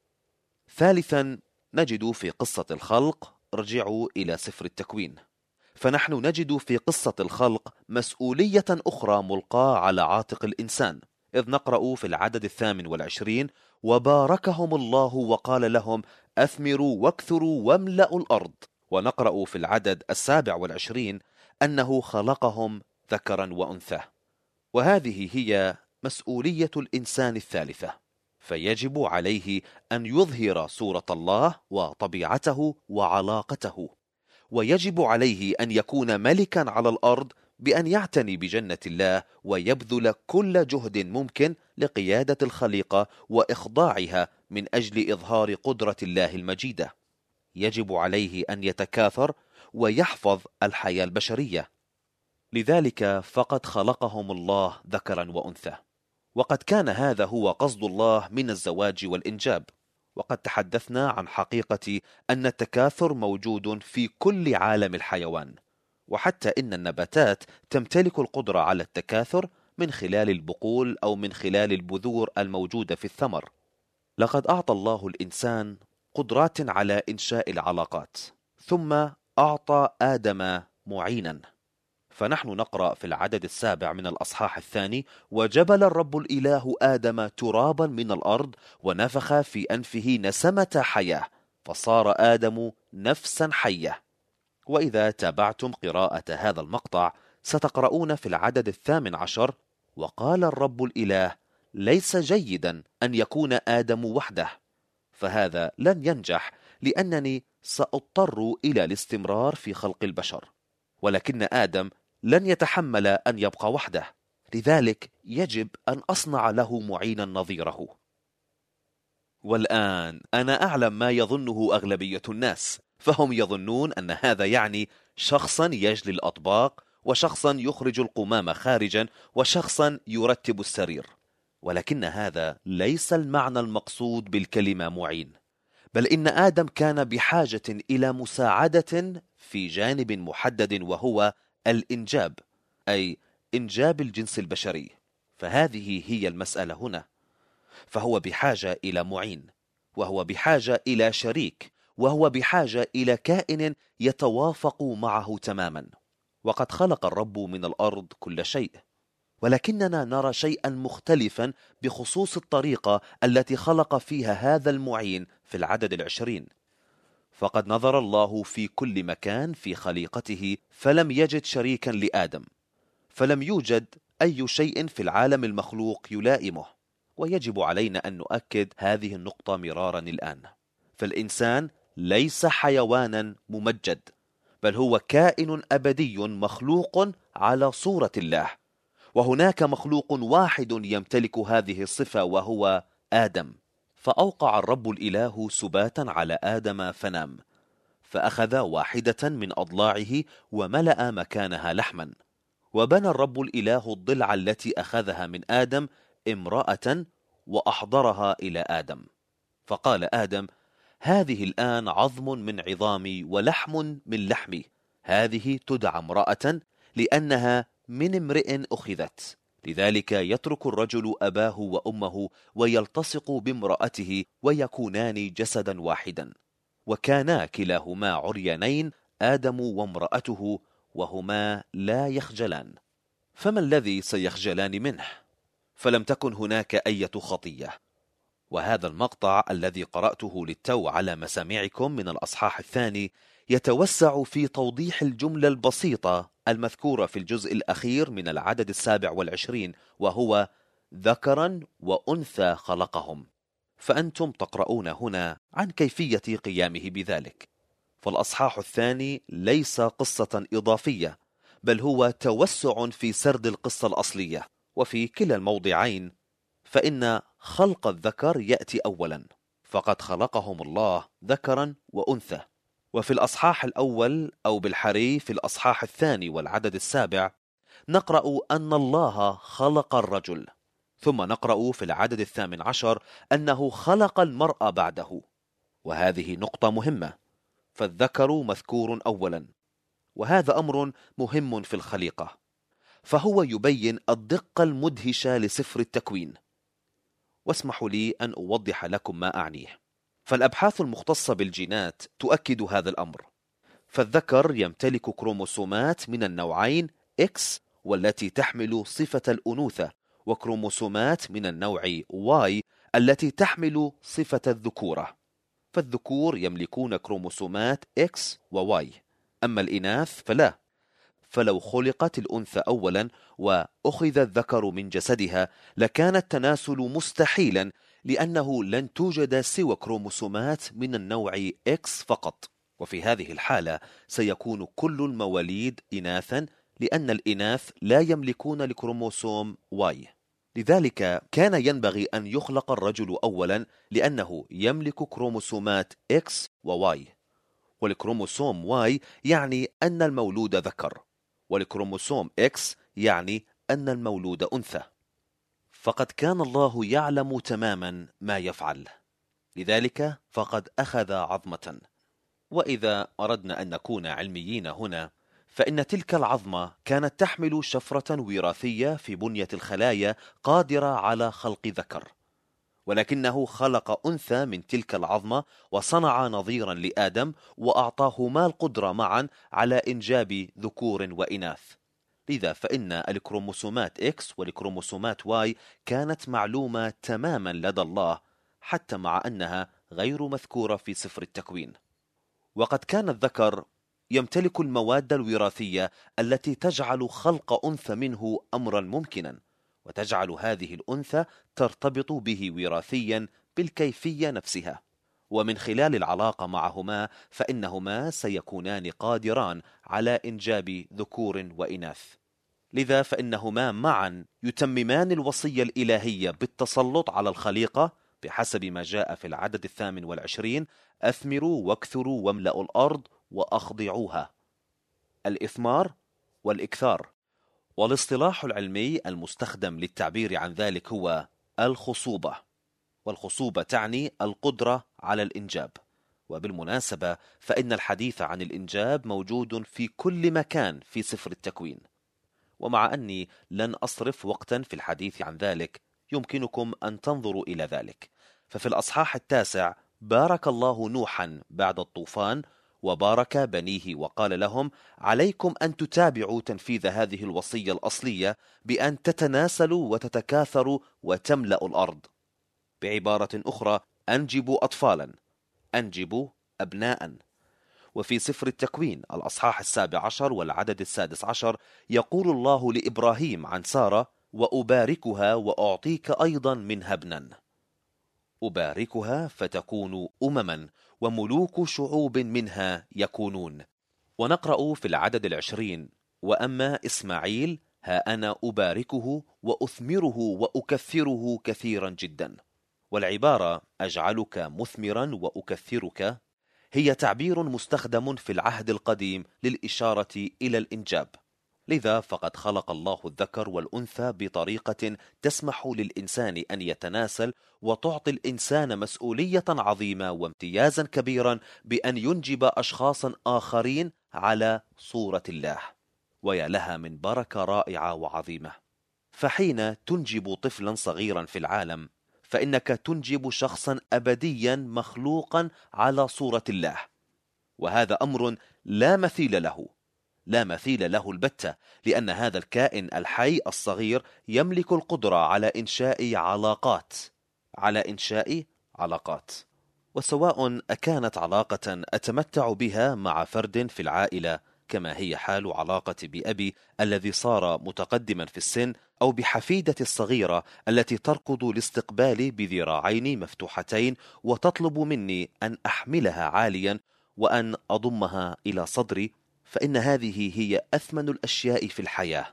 ثالثا نجد في قصة الخلق، ارجعوا إلى سفر التكوين، فنحن نجد في قصة الخلق مسؤولية أخرى ملقاة على عاتق الإنسان، إذ نقرأ في العدد الثامن والعشرين: وباركهم الله وقال لهم أثمروا واكثروا واملأوا الأرض. ونقرأ في العدد السابع والعشرين أنه خلقهم ذكرا وأنثى. وهذه هي مسؤولية الإنسان الثالثة، فيجب عليه أن يظهر صورة الله وطبيعته وعلاقته، ويجب عليه أن يكون ملكا على الأرض بأن يعتني بجنة الله ويبذل كل جهد ممكن لقيادة الخليقة وإخضاعها من أجل إظهار قدرة الله المجيدة. يجب عليه أن يتكاثر ويحفظ الحياة البشرية. لذلك فقد خلقهم الله ذكرا وأنثى، وقد كان هذا هو قصد الله من الزواج والإنجاب. وقد تحدثنا عن حقيقة أن التكاثر موجود في كل عالم الحيوان، وحتى إن النباتات تمتلك القدرة على التكاثر من خلال البقول أو من خلال البذور الموجودة في الثمر. لقد أعطى الله الإنسان قدرات على إنشاء العلاقات، ثم أعطى آدم معينا. فنحن نقرأ في العدد السابع من الأصحاح الثاني: وجبل الرب الإله آدم ترابا من الأرض ونفخ في أنفه نسمة حياة فصار آدم نفسا حية. وإذا تابعتم قراءة هذا المقطع ستقرؤون في العدد الثامن عشر: وقال الرب الإله ليس جيدا أن يكون آدم وحده، فهذا لن ينجح لأنني سأضطر إلى الاستمرار في خلق البشر، ولكن آدم لن يتحمل أن يبقى وحده، لذلك يجب أن أصنع له معينا نظيره. والآن أنا أعلم ما يظنه أغلبية الناس، فهم يظنون أن هذا يعني شخصا يجلي الأطباق، وشخصا يخرج القمامة خارجا، وشخصا يرتب السرير. ولكن هذا ليس المعنى المقصود بالكلمة معين، بل إن آدم كان بحاجة إلى مساعدة في جانب محدد، وهو الإنجاب، أي إنجاب الجنس البشري. فهذه هي المسألة هنا. فهو بحاجة إلى معين، وهو بحاجة إلى شريك، وهو بحاجة إلى كائن يتوافق معه تماما. وقد خلق الرب من الأرض كل شيء، ولكننا نرى شيئا مختلفا بخصوص الطريقة التي خلق فيها هذا المعين في العدد العشرين. فقد نظر الله في كل مكان في خليقته فلم يجد شريكا لآدم، فلم يوجد أي شيء في العالم المخلوق يلائمه. ويجب علينا أن نؤكد هذه النقطة مرارا الآن. فالإنسان ليس حيوانا ممجد، بل هو كائن أبدي مخلوق على صورة الله. وهناك مخلوق واحد يمتلك هذه الصفة، وهو آدم. فأوقع الرب الإله سباتا على آدم فنام، فأخذ واحدة من أضلاعه وملأ مكانها لحما. وبنى الرب الإله الضلع التي أخذها من آدم امرأة وأحضرها إلى آدم. فقال آدم: هذه الآن عظم من عظامي ولحم من لحمي، هذه تدعى امرأة لأنها من امرئ أخذت. لذلك يترك الرجل أباه وأمه ويلتصق بامرأته ويكونان جسدا واحدا. وكانا كلاهما عريانين، آدم وامرأته، وهما لا يخجلان. فما الذي سيخجلان منه؟ فلم تكن هناك أي خطية. وهذا المقطع الذي قرأته للتو على مسامعكم من الأصحاح الثاني يتوسع في توضيح الجملة البسيطة المذكورة في الجزء الأخير من العدد السابع والعشرين، وهو ذكرا وأنثى خلقهم. فأنتم تقرؤون هنا عن كيفية قيامه بذلك. فالأصحاح الثاني ليس قصة إضافية، بل هو توسع في سرد القصة الأصلية. وفي كلا الموضعين فإن خلق الذكر يأتي أولا، فقد خلقهم الله ذكرا وأنثى. وفي الأصحاح الأول أو بالحري في الأصحاح الثاني والعدد السابع نقرأ أن الله خلق الرجل، ثم نقرأ في العدد الثامن عشر أنه خلق المرأة بعده. وهذه نقطة مهمة، فالذكر مذكور أولا، وهذا أمر مهم في الخليقة، فهو يبين الدقة المدهشة لسفر التكوين. واسمحوا لي أن أوضح لكم ما أعنيه. فالأبحاث المختصة بالجينات تؤكد هذا الأمر. فالذكر يمتلك كروموسومات من النوعين X والتي تحمل صفة الأنوثة، وكروموسومات من النوع Y التي تحمل صفة الذكورة. فالذكور يملكون كروموسومات X و Y، أما الإناث فلا. فلو خلقت الأنثى أولا وأخذ الذكر من جسدها لكان التناسل مستحيلا، لأنه لن توجد سوى كروموسومات من النوع X فقط. وفي هذه الحالة سيكون كل المواليد إناثا، لأن الإناث لا يملكون الكروموسوم Y. لذلك كان ينبغي أن يخلق الرجل أولا، لأنه يملك كروموسومات X و Y. والكروموسوم Y يعني أن المولود ذكر، والكروموسوم X يعني أن المولود أنثى. فقد كان الله يعلم تماما ما يفعل، لذلك فقد أخذ عظمة. وإذا أردنا أن نكون علميين هنا، فإن تلك العظمة كانت تحمل شفرة وراثية في بنية الخلايا قادرة على خلق ذكر، ولكنه خلق أنثى من تلك العظمة وصنع نظيرا لآدم وأعطاهما القدرة معا على إنجاب ذكور وإناث. لذا فإن الكروموسومات X والكروموسومات Y كانت معلومة تماما لدى الله، حتى مع أنها غير مذكورة في سفر التكوين. وقد كان الذكر يمتلك المواد الوراثية التي تجعل خلق أنثى منه أمرا ممكنا، وتجعل هذه الأنثى ترتبط به وراثيا بالكيفية نفسها. ومن خلال العلاقة معهما فإنهما سيكونان قادران على إنجاب ذكور وإناث. لذا فإنهما معا يتممان الوصية الإلهية بالتسلط على الخليقة بحسب ما جاء في العدد الثامن والعشرين: أثمروا واكثروا واملأوا الأرض وأخضعوها. الإثمار والإكثار. والاصطلاح العلمي المستخدم للتعبير عن ذلك هو الخصوبة، والخصوبة تعني القدرة على الإنجاب. وبالمناسبة فإن الحديث عن الإنجاب موجود في كل مكان في سفر التكوين، ومع أني لن أصرف وقتا في الحديث عن ذلك يمكنكم أن تنظروا إلى ذلك. ففي الأصحاح التاسع بارك الله نوحا بعد الطوفان، وبارك بنيه وقال لهم: عليكم أن تتابعوا تنفيذ هذه الوصية الأصلية بأن تتناسلوا وتتكاثروا وتملأوا الأرض. بعبارة أخرى: أنجبوا أطفالا، أنجبوا أبناء. وفي سفر التكوين الأصحاح السابع عشر والعدد السادس عشر يقول الله لإبراهيم عن سارة: وأباركها وأعطيك أيضا منها ابنا. أباركها فتكون أمما وملوك شعوب منها يكونون. ونقرأ في العدد العشرين: وأما إسماعيل ها أنا أباركه وأثمره وأكثره كثيرا جدا. والعبارة أجعلك مثمرا وأكثرك هي تعبير مستخدم في العهد القديم للإشارة إلى الإنجاب. لذا فقد خلق الله الذكر والأنثى بطريقة تسمح للإنسان أن يتناسل، وتعطي الإنسان مسؤولية عظيمة وامتيازا كبيرا بأن ينجب أشخاصا آخرين على صورة الله. ويا لها من بركة رائعة وعظيمة. فحين تنجب طفلا صغيرا في العالم فإنك تنجب شخصا أبديا مخلوقا على صورة الله، وهذا أمر لا مثيل له، لا مثيل له البتة، لأن هذا الكائن الحي الصغير يملك القدرة على إنشاء علاقات على إنشاء علاقات وسواء أكانت علاقة أتمتع بها مع فرد في العائلة كما هي حال علاقتي بأبي الذي صار متقدما في السن، أو بحفيدتي الصغيرة التي تركض لاستقبالي بذراعين مفتوحتين وتطلب مني أن أحملها عاليا وأن أضمها إلى صدري، فإن هذه هي أثمن الأشياء في الحياة،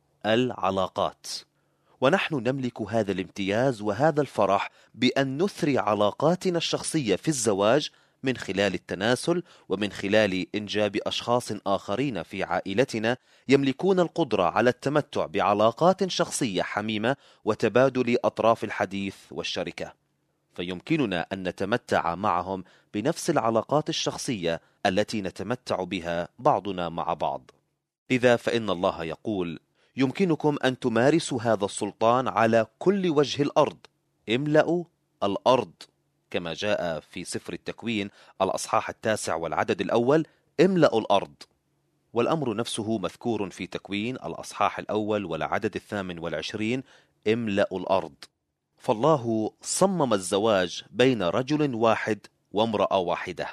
العلاقات. ونحن نملك هذا الامتياز وهذا الفرح بأن نثري علاقاتنا الشخصية في الزواج من خلال التناسل، ومن خلال إنجاب أشخاص آخرين في عائلتنا يملكون القدرة على التمتع بعلاقات شخصية حميمة وتبادل أطراف الحديث والشركة، فيمكننا أن نتمتع معهم بنفس العلاقات الشخصية التي نتمتع بها بعضنا مع بعض. لذا فإن الله يقول: يمكنكم أن تمارسوا هذا السلطان على كل وجه الأرض، املأوا الأرض، كما جاء في سفر التكوين الأصحاح التاسع والعدد الأول: املأوا الأرض. والأمر نفسه مذكور في تكوين الأصحاح الأول والعدد الثامن والعشرين: املأوا الأرض. فالله صمم الزواج بين رجل واحد وامرأة واحدة،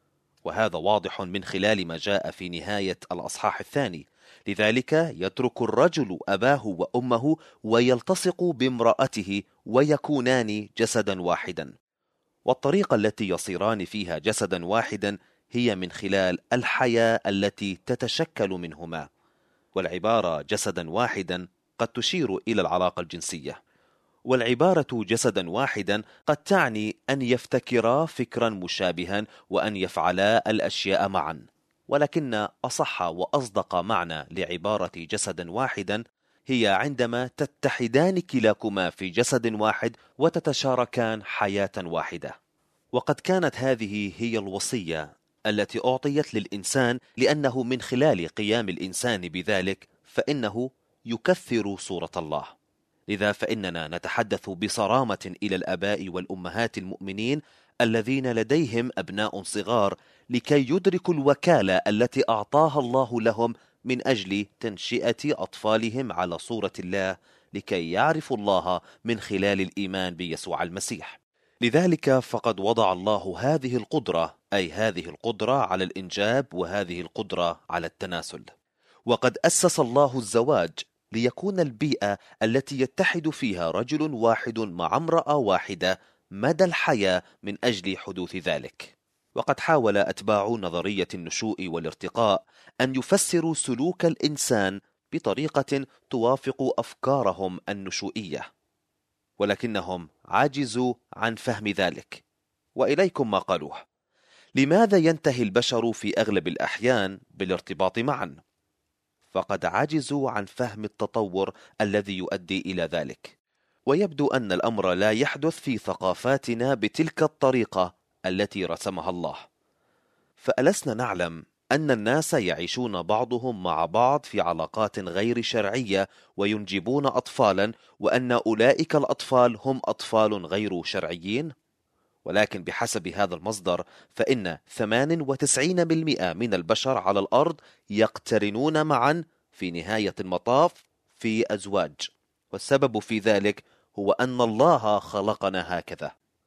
وهذا واضح من خلال ما جاء في نهاية الأصحاح الثاني. لذلك يترك الرجل أباه وأمه ويلتصق بامرأته ويكونان جسدا واحدا. والطريقة التي يصيران فيها جسدا واحدا هي من خلال الحياة التي تتشكل منهما. والعبارة جسدا واحدا قد تشير إلى العلاقة الجنسية، والعبارة جسدا واحدا قد تعني أن يفتكرا فكرا مشابها وأن يفعلا الأشياء معا. ولكن أصح وأصدق معنى لعبارة جسدا واحدا هي عندما تتحدان كلاكما في جسد واحد وتتشاركان حياة واحدة. وقد كانت هذه هي الوصية التي أعطيت للإنسان، لأنه من خلال قيام الإنسان بذلك فإنه يكثر صورة الله. لذا فإننا نتحدث بصرامة إلى الآباء والأمهات المؤمنين الذين لديهم أبناء صغار لكي يدركوا الوكالة التي أعطاها الله لهم من أجل تنشئة أطفالهم على صورة الله، لكي يعرفوا الله من خلال الإيمان بيسوع المسيح. لذلك فقد وضع الله هذه القدرة، أي هذه القدرة على الإنجاب وهذه القدرة على التناسل. وقد أسس الله الزواج ليكون البيئة التي يتحد فيها رجل واحد مع امرأة واحدة مدى الحياة من أجل حدوث ذلك. وقد حاول أتباع نظرية النشوء والارتقاء أن يفسروا سلوك الإنسان بطريقة توافق أفكارهم النشوئية. ولكنهم عجزوا عن فهم ذلك. وإليكم ما قالوه: لماذا ينتهي البشر في أغلب الأحيان بالارتباط معا؟ فقد عجزوا عن فهم التطور الذي يؤدي إلى ذلك. ويبدو أن الأمر لا يحدث في ثقافاتنا بتلك الطريقة التي رسمها الله. فألسنا نعلم أن الناس يعيشون بعضهم مع بعض في علاقات غير شرعية وينجبون أطفالا، وأن أولئك الأطفال هم أطفال غير شرعيين؟ ولكن بحسب هذا المصدر فإن ثمانية وتسعين بالمئة من البشر على الأرض يقترنون معا في نهاية المطاف في أزواج، والسبب في ذلك هو أن الله خلقنا هكذا.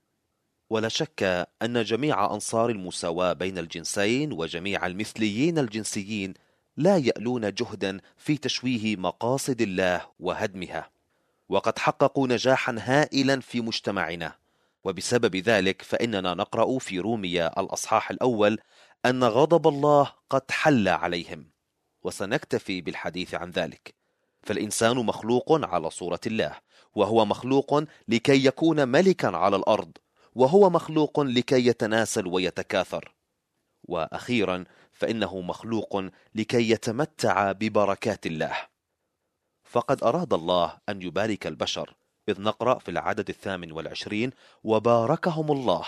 ولا شك أن جميع أنصار المساواة بين الجنسين وجميع المثليين الجنسيين لا يألون جهدا في تشويه مقاصد الله وهدمها، وقد حققوا نجاحا هائلا في مجتمعنا. وبسبب ذلك فإننا نقرأ في رومية الأصحاح الأول أن غضب الله قد حل عليهم، وسنكتفي بالحديث عن ذلك. فالإنسان مخلوق على صورة الله، وهو مخلوق لكي يكون ملكا على الأرض، وهو مخلوق لكي يتناسل ويتكاثر، وأخيرا فإنه مخلوق لكي يتمتع ببركات الله. فقد أراد الله أن يبارك البشر، إذ نقرأ في العدد الثامن والعشرين: وباركهم الله.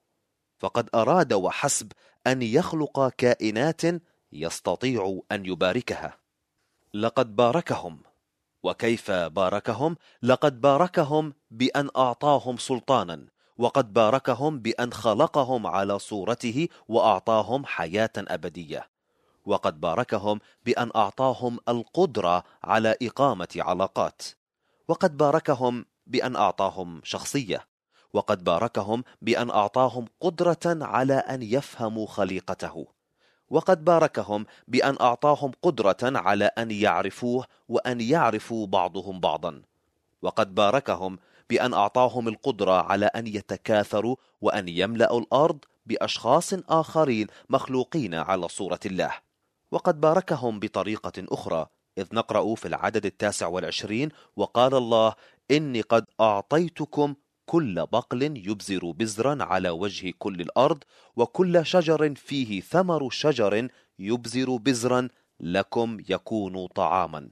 فقد أراد وحسب أن يخلق كائنات يستطيع أن يباركها. لقد باركهم. وكيف باركهم؟ لقد باركهم بأن أعطاهم سلطانا، وقد باركهم بأن خلقهم على صورته وأعطاهم حياة أبدية، وقد باركهم بأن أعطاهم القدرة على إقامة علاقات، وقد باركهم بأن أعطاهم شخصية، وقد باركهم بأن أعطاهم قدرة على أن يفهموا خليقته، وقد باركهم بأن أعطاهم قدرة على أن يعرفوه وأن يعرفوا بعضهم بعضا، وقد باركهم بأن أعطاهم القدرة على أن يتكاثروا وأن يملأوا الأرض بأشخاص آخرين مخلوقين على صورة الله. وقد باركهم بطريقة أخرى، إذ نقرأ في العدد التاسع والعشرين: وقال الله: إني قد أعطيتكم كل بقل يبزر بزرا على وجه كل الأرض، وكل شجر فيه ثمر شجر يبزر بزرا لكم يكون طعاما.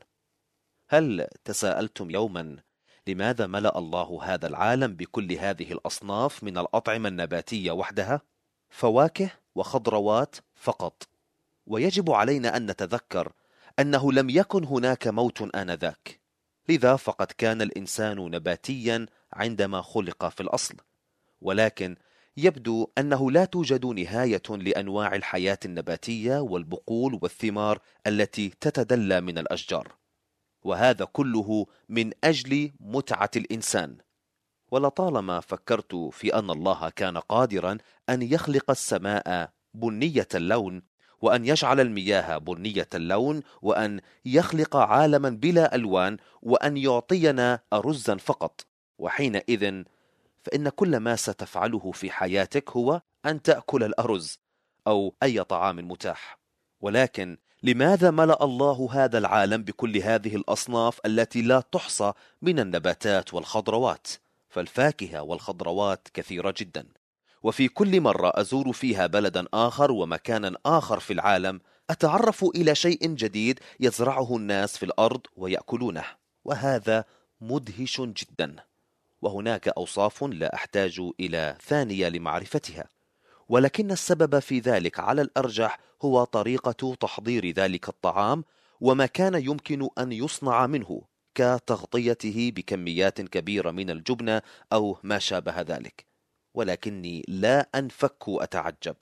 هل تساءلتم يوما لماذا ملأ الله هذا العالم بكل هذه الأصناف من الأطعمة النباتية وحدها؟ فواكه وخضروات فقط. ويجب علينا أن نتذكر أنه لم يكن هناك موت آنذاك، لذا فقد كان الإنسان نباتيا عندما خلق في الأصل. ولكن يبدو أنه لا توجد نهاية لأنواع الحياة النباتية والبقول والثمار التي تتدلى من الأشجار، وهذا كله من أجل متعة الإنسان. ولطالما فكرت في أن الله كان قادرا أن يخلق السماء بنية اللون، وأن يجعل المياه بنية اللون، وأن يخلق عالما بلا ألوان، وأن يعطينا أرزا فقط، وحينئذ فإن كل ما ستفعله في حياتك هو أن تأكل الأرز أو أي طعام متاح. ولكن لماذا ملأ الله هذا العالم بكل هذه الأصناف التي لا تحصى من النباتات والخضروات؟ فالفاكهة والخضروات كثيرة جدا، وفي كل مرة أزور فيها بلدا آخر ومكانا آخر في العالم أتعرف إلى شيء جديد يزرعه الناس في الأرض ويأكلونه، وهذا مدهش جدا. وهناك أوصاف لا أحتاج إلى ثانية لمعرفتها، ولكن السبب في ذلك على الأرجح هو طريقة تحضير ذلك الطعام وما كان يمكن أن يصنع منه، كتغطيته بكميات كبيرة من الجبنة أو ما شابه ذلك. ولكني لا أنفك أتعجب.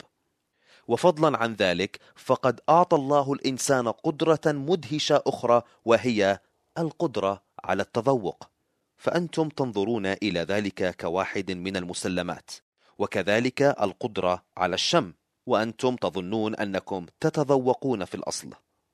وفضلا عن ذلك فقد أعطى الله الإنسان قدرة مدهشة أخرى، وهي القدرة على التذوق. فأنتم تنظرون إلى ذلك كواحد من المسلمات، وكذلك القدرة على الشم، وأنتم تظنون أنكم تتذوقون في الأصل،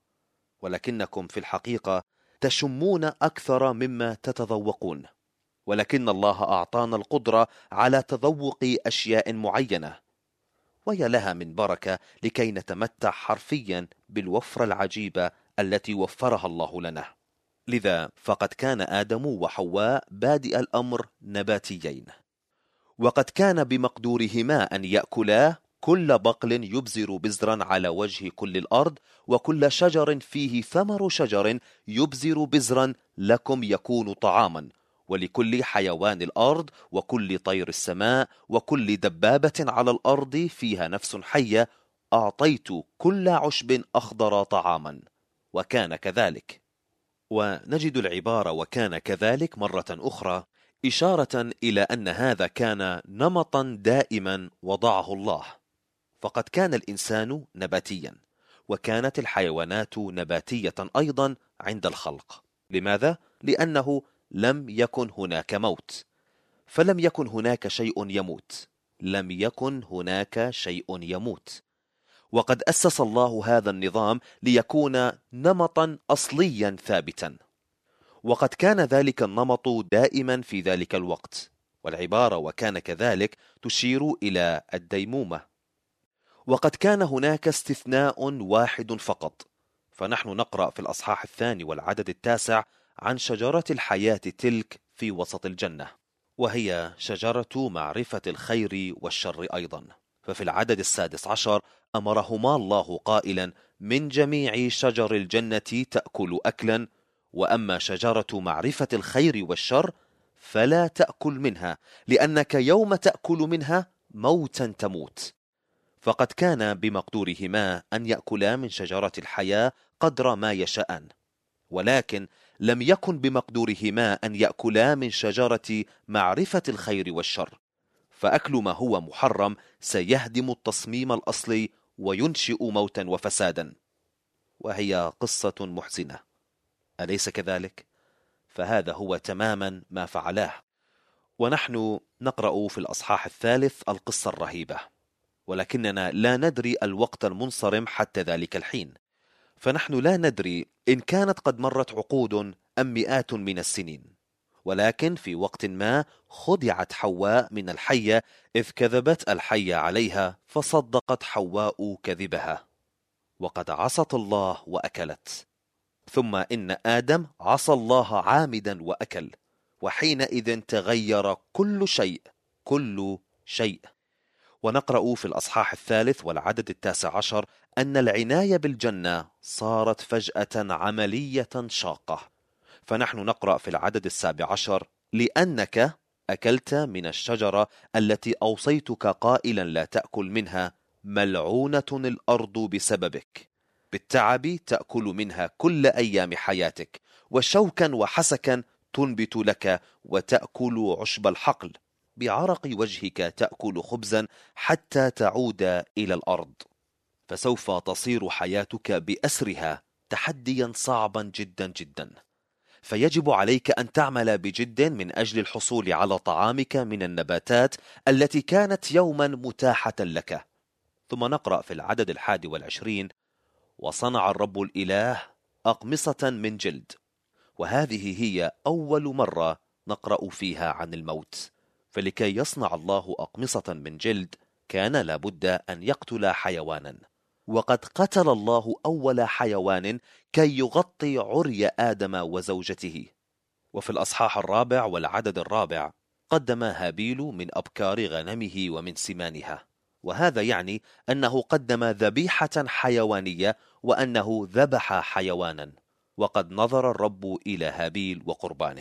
ولكنكم في الحقيقة تشمون أكثر مما تتذوقون. ولكن الله أعطانا القدرة على تذوق أشياء معينة، وهي لها من بركة لكي نتمتع حرفيا بالوفرة العجيبة التي وفرها الله لنا. لذا فقد كان آدم وحواء بادئ الأمر نباتيين، وقد كان بمقدورهما أن يأكلا كل بقل يبزر بزرا على وجه كل الأرض، وكل شجر فيه ثمر شجر يبزر بزرا لكم يكون طعاما، ولكل حيوان الأرض وكل طير السماء وكل دبابة على الأرض فيها نفس حية أعطيت كل عشب أخضر طعاما، وكان كذلك. ونجد العبارة وكان كذلك مرة أخرى إشارة إلى أن هذا كان نمطا دائما وضعه الله، فقد كان الإنسان نباتيا، وكانت الحيوانات نباتية أيضا عند الخلق. لماذا؟ لأنه لم يكن هناك موت، فلم يكن هناك شيء يموت، لم يكن هناك شيء يموت. وقد أسس الله هذا النظام ليكون نمطا أصليا ثابتا، وقد كان ذلك النمط دائما في ذلك الوقت. والعبارة وكان كذلك تشير إلى الديمومة. وقد كان هناك استثناء واحد فقط، فنحن نقرأ في الأصحاح الثاني والعدد التاسع عن شجرة الحياة تلك في وسط الجنة، وهي شجرة معرفة الخير والشر أيضا. ففي العدد السادس عشر أمرهما الله قائلا: من جميع شجر الجنة تأكل أكلا، وأما شجرة معرفة الخير والشر فلا تأكل منها، لأنك يوم تأكل منها موتا تموت. فقد كان بمقدورهما أن يأكلا من شجرة الحياة قدر ما يشاءان، ولكن لم يكن بمقدورهما أن يأكلا من شجرة معرفة الخير والشر، فأكل ما هو محرم سيهدم التصميم الأصلي وينشئ موتا وفسادا، وهي قصة محزنة، أليس كذلك؟ فهذا هو تماما ما فعلاه. ونحن نقرأ في الأصحاح الثالث القصة الرهيبة، ولكننا لا ندري الوقت المنصرم حتى ذلك الحين، فنحن لا ندري إن كانت قد مرت عقود أم مئات من السنين. ولكن في وقت ما خدعت حواء من الحية، إذ كذبت الحية عليها فصدقت حواء كذبها، وقد عصت الله وأكلت. ثم إن آدم عصى الله عامدا وأكل، وحينئذ تغير كل شيء، كل شيء. ونقرأ في الأصحاح الثالث والعدد التاسع عشر أن العناية بالجنة صارت فجأة عملية شاقة. فنحن نقرأ في العدد السابع عشر: لأنك أكلت من الشجرة التي أوصيتك قائلا لا تأكل منها، ملعونة الأرض بسببك، بالتعب تأكل منها كل أيام حياتك، وشوكا وحسكا تنبت لك، وتأكل عشب الحقل، بعرق وجهك تأكل خبزا حتى تعود إلى الأرض. فسوف تصير حياتك بأسرها تحديا صعبا جدا جدا، فيجب عليك أن تعمل بجد من أجل الحصول على طعامك من النباتات التي كانت يوما متاحة لك. ثم نقرأ في العدد الحادي والعشرين: وصنع الرب الإله أقمصة من جلد. وهذه هي أول مرة نقرأ فيها عن الموت، فلكي يصنع الله أقمصة من جلد كان لابد أن يقتل حيوانا، وقد قتل الله أول حيوان كي يغطي عري آدم وزوجته. وفي الأصحاح الرابع والعدد الرابع قدم هابيل من أبكار غنمه ومن سمانها، وهذا يعني أنه قدم ذبيحة حيوانية وأنه ذبح حيوانا، وقد نظر الرب إلى هابيل وقربانه،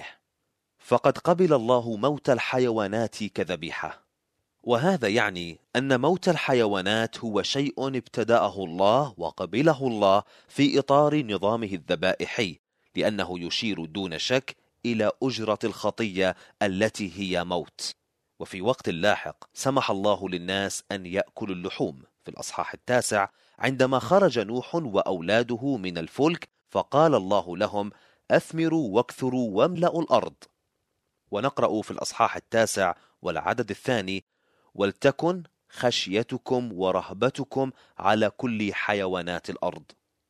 فقد قبل الله موت الحيوانات كذبيحة. وهذا يعني أن موت الحيوانات هو شيء ابتدأه الله وقبله الله في إطار نظامه الذبائحي، لأنه يشير دون شك إلى أجرة الخطية التي هي موت. وفي وقت لاحق سمح الله للناس أن يأكلوا اللحوم في الأصحاح التاسع، عندما خرج نوح وأولاده من الفلك فقال الله لهم: أثمروا واكثروا واملأوا الأرض. ونقرأ في الأصحاح التاسع والعدد الثاني: ولتكن خشيتكم ورهبتكم على كل حيوانات الأرض.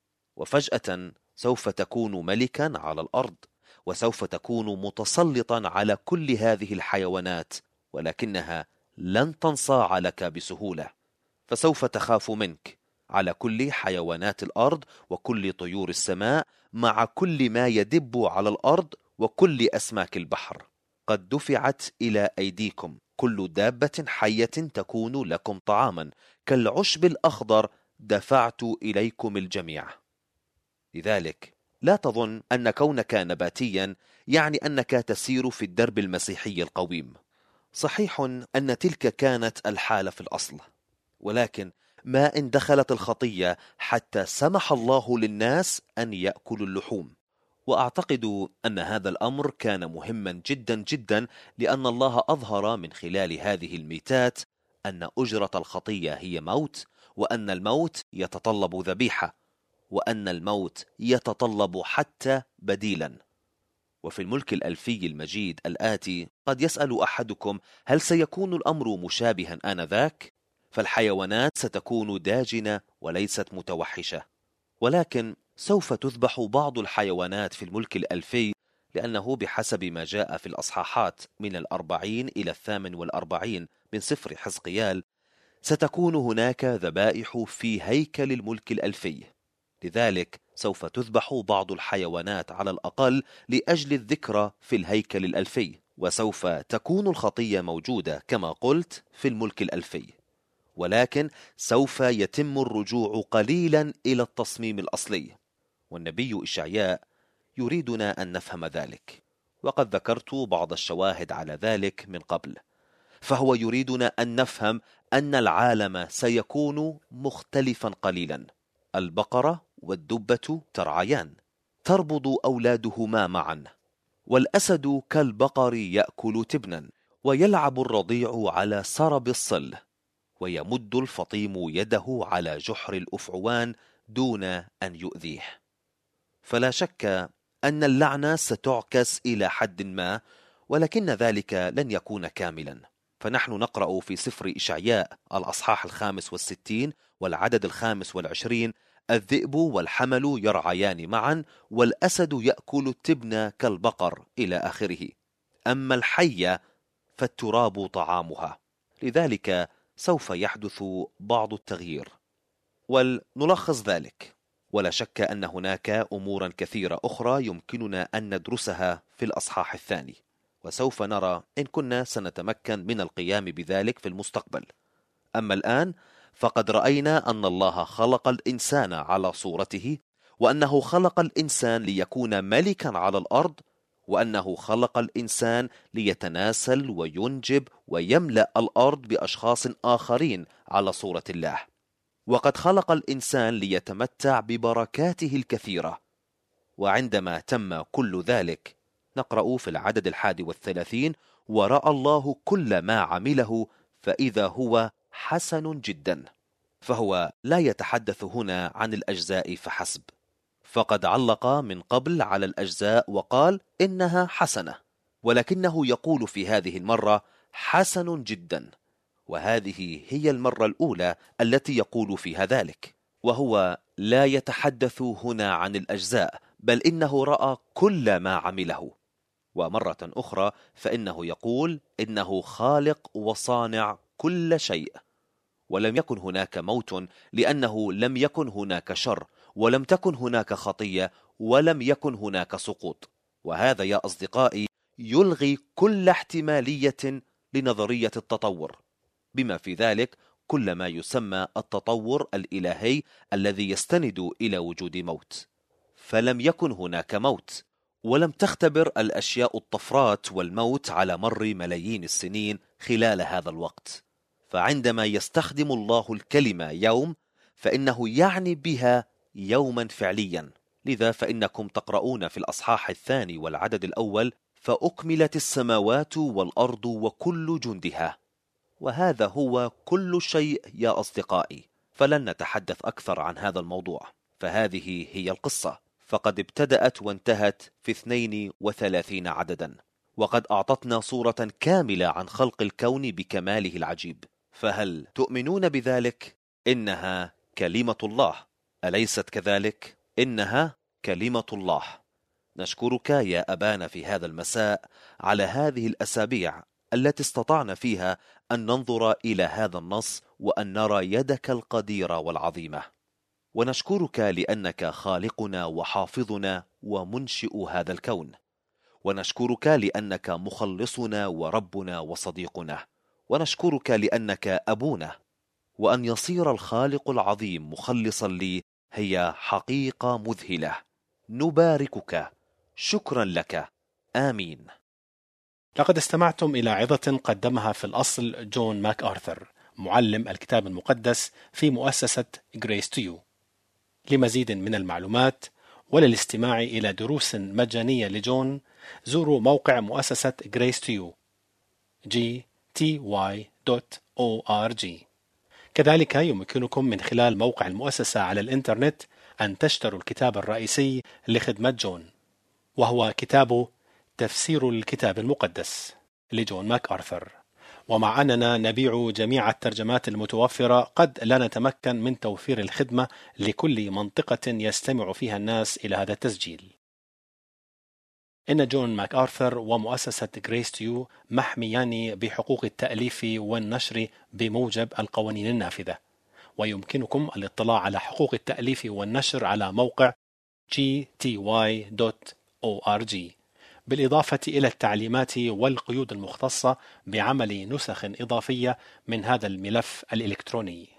وفجأة سوف تكون ملكا على الأرض، وسوف تكون متسلطا على كل هذه الحيوانات، ولكنها لن تنصاع لك بسهولة، فسوف تخاف منك على كل حيوانات الأرض وكل طيور السماء، مع كل ما يدب على الأرض وكل أسماك البحر. قد دفعت إلى أيديكم كل دابة حية تكون لكم طعاما، كالعشب الأخضر دفعت إليكم الجميع. لذلك لا تظن أن كونك نباتيا يعني أنك تسير في الدرب المسيحي القويم. صحيح أن تلك كانت الحالة في الأصل، ولكن ما إن دخلت الخطية حتى سمح الله للناس أن يأكلوا اللحوم. وأعتقد أن هذا الأمر كان مهما جدا جدا، لأن الله أظهر من خلال هذه الميتات أن أجرة الخطية هي موت، وأن الموت يتطلب ذبيحة، وأن الموت يتطلب حتى بديلا. وفي الملك الألفي المجيد الآتي قد يسأل أحدكم: هل سيكون الأمر مشابها آنذاك؟ فالحيوانات ستكون داجنة وليست متوحشة، ولكن سوف تذبح بعض الحيوانات في الملك الألفي، لأنه بحسب ما جاء في الأصحاحات من الأربعين إلى الثامن والأربعين من سفر حزقيال ستكون هناك ذبائح في هيكل الملك الألفي. لذلك سوف تذبح بعض الحيوانات على الأقل لأجل الذكرى في الهيكل الألفي، وسوف تكون الخطية موجودة كما قلت في الملك الألفي، ولكن سوف يتم الرجوع قليلا إلى التصميم الأصلي. والنبي إشعياء يريدنا أن نفهم ذلك، وقد ذكرت بعض الشواهد على ذلك من قبل. فهو يريدنا أن نفهم أن العالم سيكون مختلفا قليلا. البقرة والدبة ترعيان، تربض أولادهما معا، والأسد كالبقر يأكل تبنا، ويلعب الرضيع على سرب الصل، ويمد الفطيم يده على جحر الأفعوان دون أن يؤذيه. فلا شك أن اللعنة ستعكس إلى حد ما، ولكن ذلك لن يكون كاملا. فنحن نقرأ في سفر إشعياء الأصحاح الخامس والستين والعدد الخامس والعشرين: الذئب والحمل يرعيان معا، والأسد يأكل التبن كالبقر، إلى آخره. أما الحية فالتراب طعامها. لذلك سوف يحدث بعض التغيير، ولنلخص ذلك. ولا شك أن هناك أمورا كثيرة أخرى يمكننا أن ندرسها في الأصحاح الثاني، وسوف نرى إن كنا سنتمكن من القيام بذلك في المستقبل. أما الآن فقد رأينا أن الله خلق الإنسان على صورته، وأنه خلق الإنسان ليكون ملكا على الأرض، وأنه خلق الإنسان ليتناسل وينجب ويملأ الأرض بأشخاص آخرين على صورة الله. وقد خلق الإنسان ليتمتع ببركاته الكثيرة. وعندما تم كل ذلك نقرأ في العدد الحادي والثلاثين: ورأى الله كل ما عمله فإذا هو حسن جدا. فهو لا يتحدث هنا عن الأجزاء فحسب، فقد علق من قبل على الأجزاء وقال إنها حسنة، ولكنه يقول في هذه المرة حسن جدا، وهذه هي المرة الأولى التي يقول فيها ذلك. وهو لا يتحدث هنا عن الأجزاء، بل إنه رأى كل ما عمله. ومرة أخرى فإنه يقول إنه خالق وصانع كل شيء، ولم يكن هناك موت، لأنه لم يكن هناك شر، ولم تكن هناك خطية، ولم يكن هناك سقوط. وهذا يا أصدقائي يلغي كل احتمالية لنظرية التطور، بما في ذلك كل ما يسمى التطور الإلهي الذي يستند إلى وجود موت. فلم يكن هناك موت، ولم تختبر الأشياء الطفرات والموت على مر ملايين السنين خلال هذا الوقت. فعندما يستخدم الله الكلمة يوم فإنه يعني بها يوما فعليا. لذا فإنكم تقرؤون في الأصحاح الثاني والعدد الأول: فأكملت السماوات والأرض وكل جندها. وهذا هو كل شيء يا أصدقائي، فلن نتحدث أكثر عن هذا الموضوع، فهذه هي القصة. فقد ابتدأت وانتهت في اثنين وثلاثين عددا، وقد أعطتنا صورة كاملة عن خلق الكون بكماله العجيب. فهل تؤمنون بذلك؟ إنها كلمة الله، أليست كذلك؟ إنها كلمة الله. نشكرك يا أبانا في هذا المساء على هذه الأسابيع التي استطعنا فيها أن ننظر إلى هذا النص وأن نرى يدك القديرة والعظيمة. ونشكرك لأنك خالقنا وحافظنا ومنشئ هذا الكون، ونشكرك لأنك مخلصنا وربنا وصديقنا، ونشكرك لأنك أبونا. وأن يصير الخالق العظيم مخلصا لي هي حقيقة مذهلة. نباركك. شكرا لك. آمين. لقد استمعتم إلى عظة قدمها في الأصل جون ماك آرثر، معلم الكتاب المقدس في مؤسسة Grace to You. لمزيد من المعلومات وللاستماع إلى دروس مجانية لجون زوروا موقع مؤسسة Grace to You جي تي واي دوت أو آر جي. كذلك يمكنكم من خلال موقع المؤسسة على الإنترنت أن تشتروا الكتاب الرئيسي لخدمة جون، وهو كتاب تفسير الكتاب المقدس لجون ماك آرثر. ومع أننا نبيع جميع الترجمات المتوفرة، قد لا نتمكن من توفير الخدمة لكل منطقة يستمع فيها الناس إلى هذا التسجيل. إن جون ماك آرثر ومؤسسة Grace to You محميان بحقوق التأليف والنشر بموجب القوانين النافذة، ويمكنكم الاطلاع على حقوق التأليف والنشر على موقع جي تي واي دوت أو آر جي، بالإضافة إلى التعليمات والقيود المختصة بعمل نسخ إضافية من هذا الملف الإلكتروني.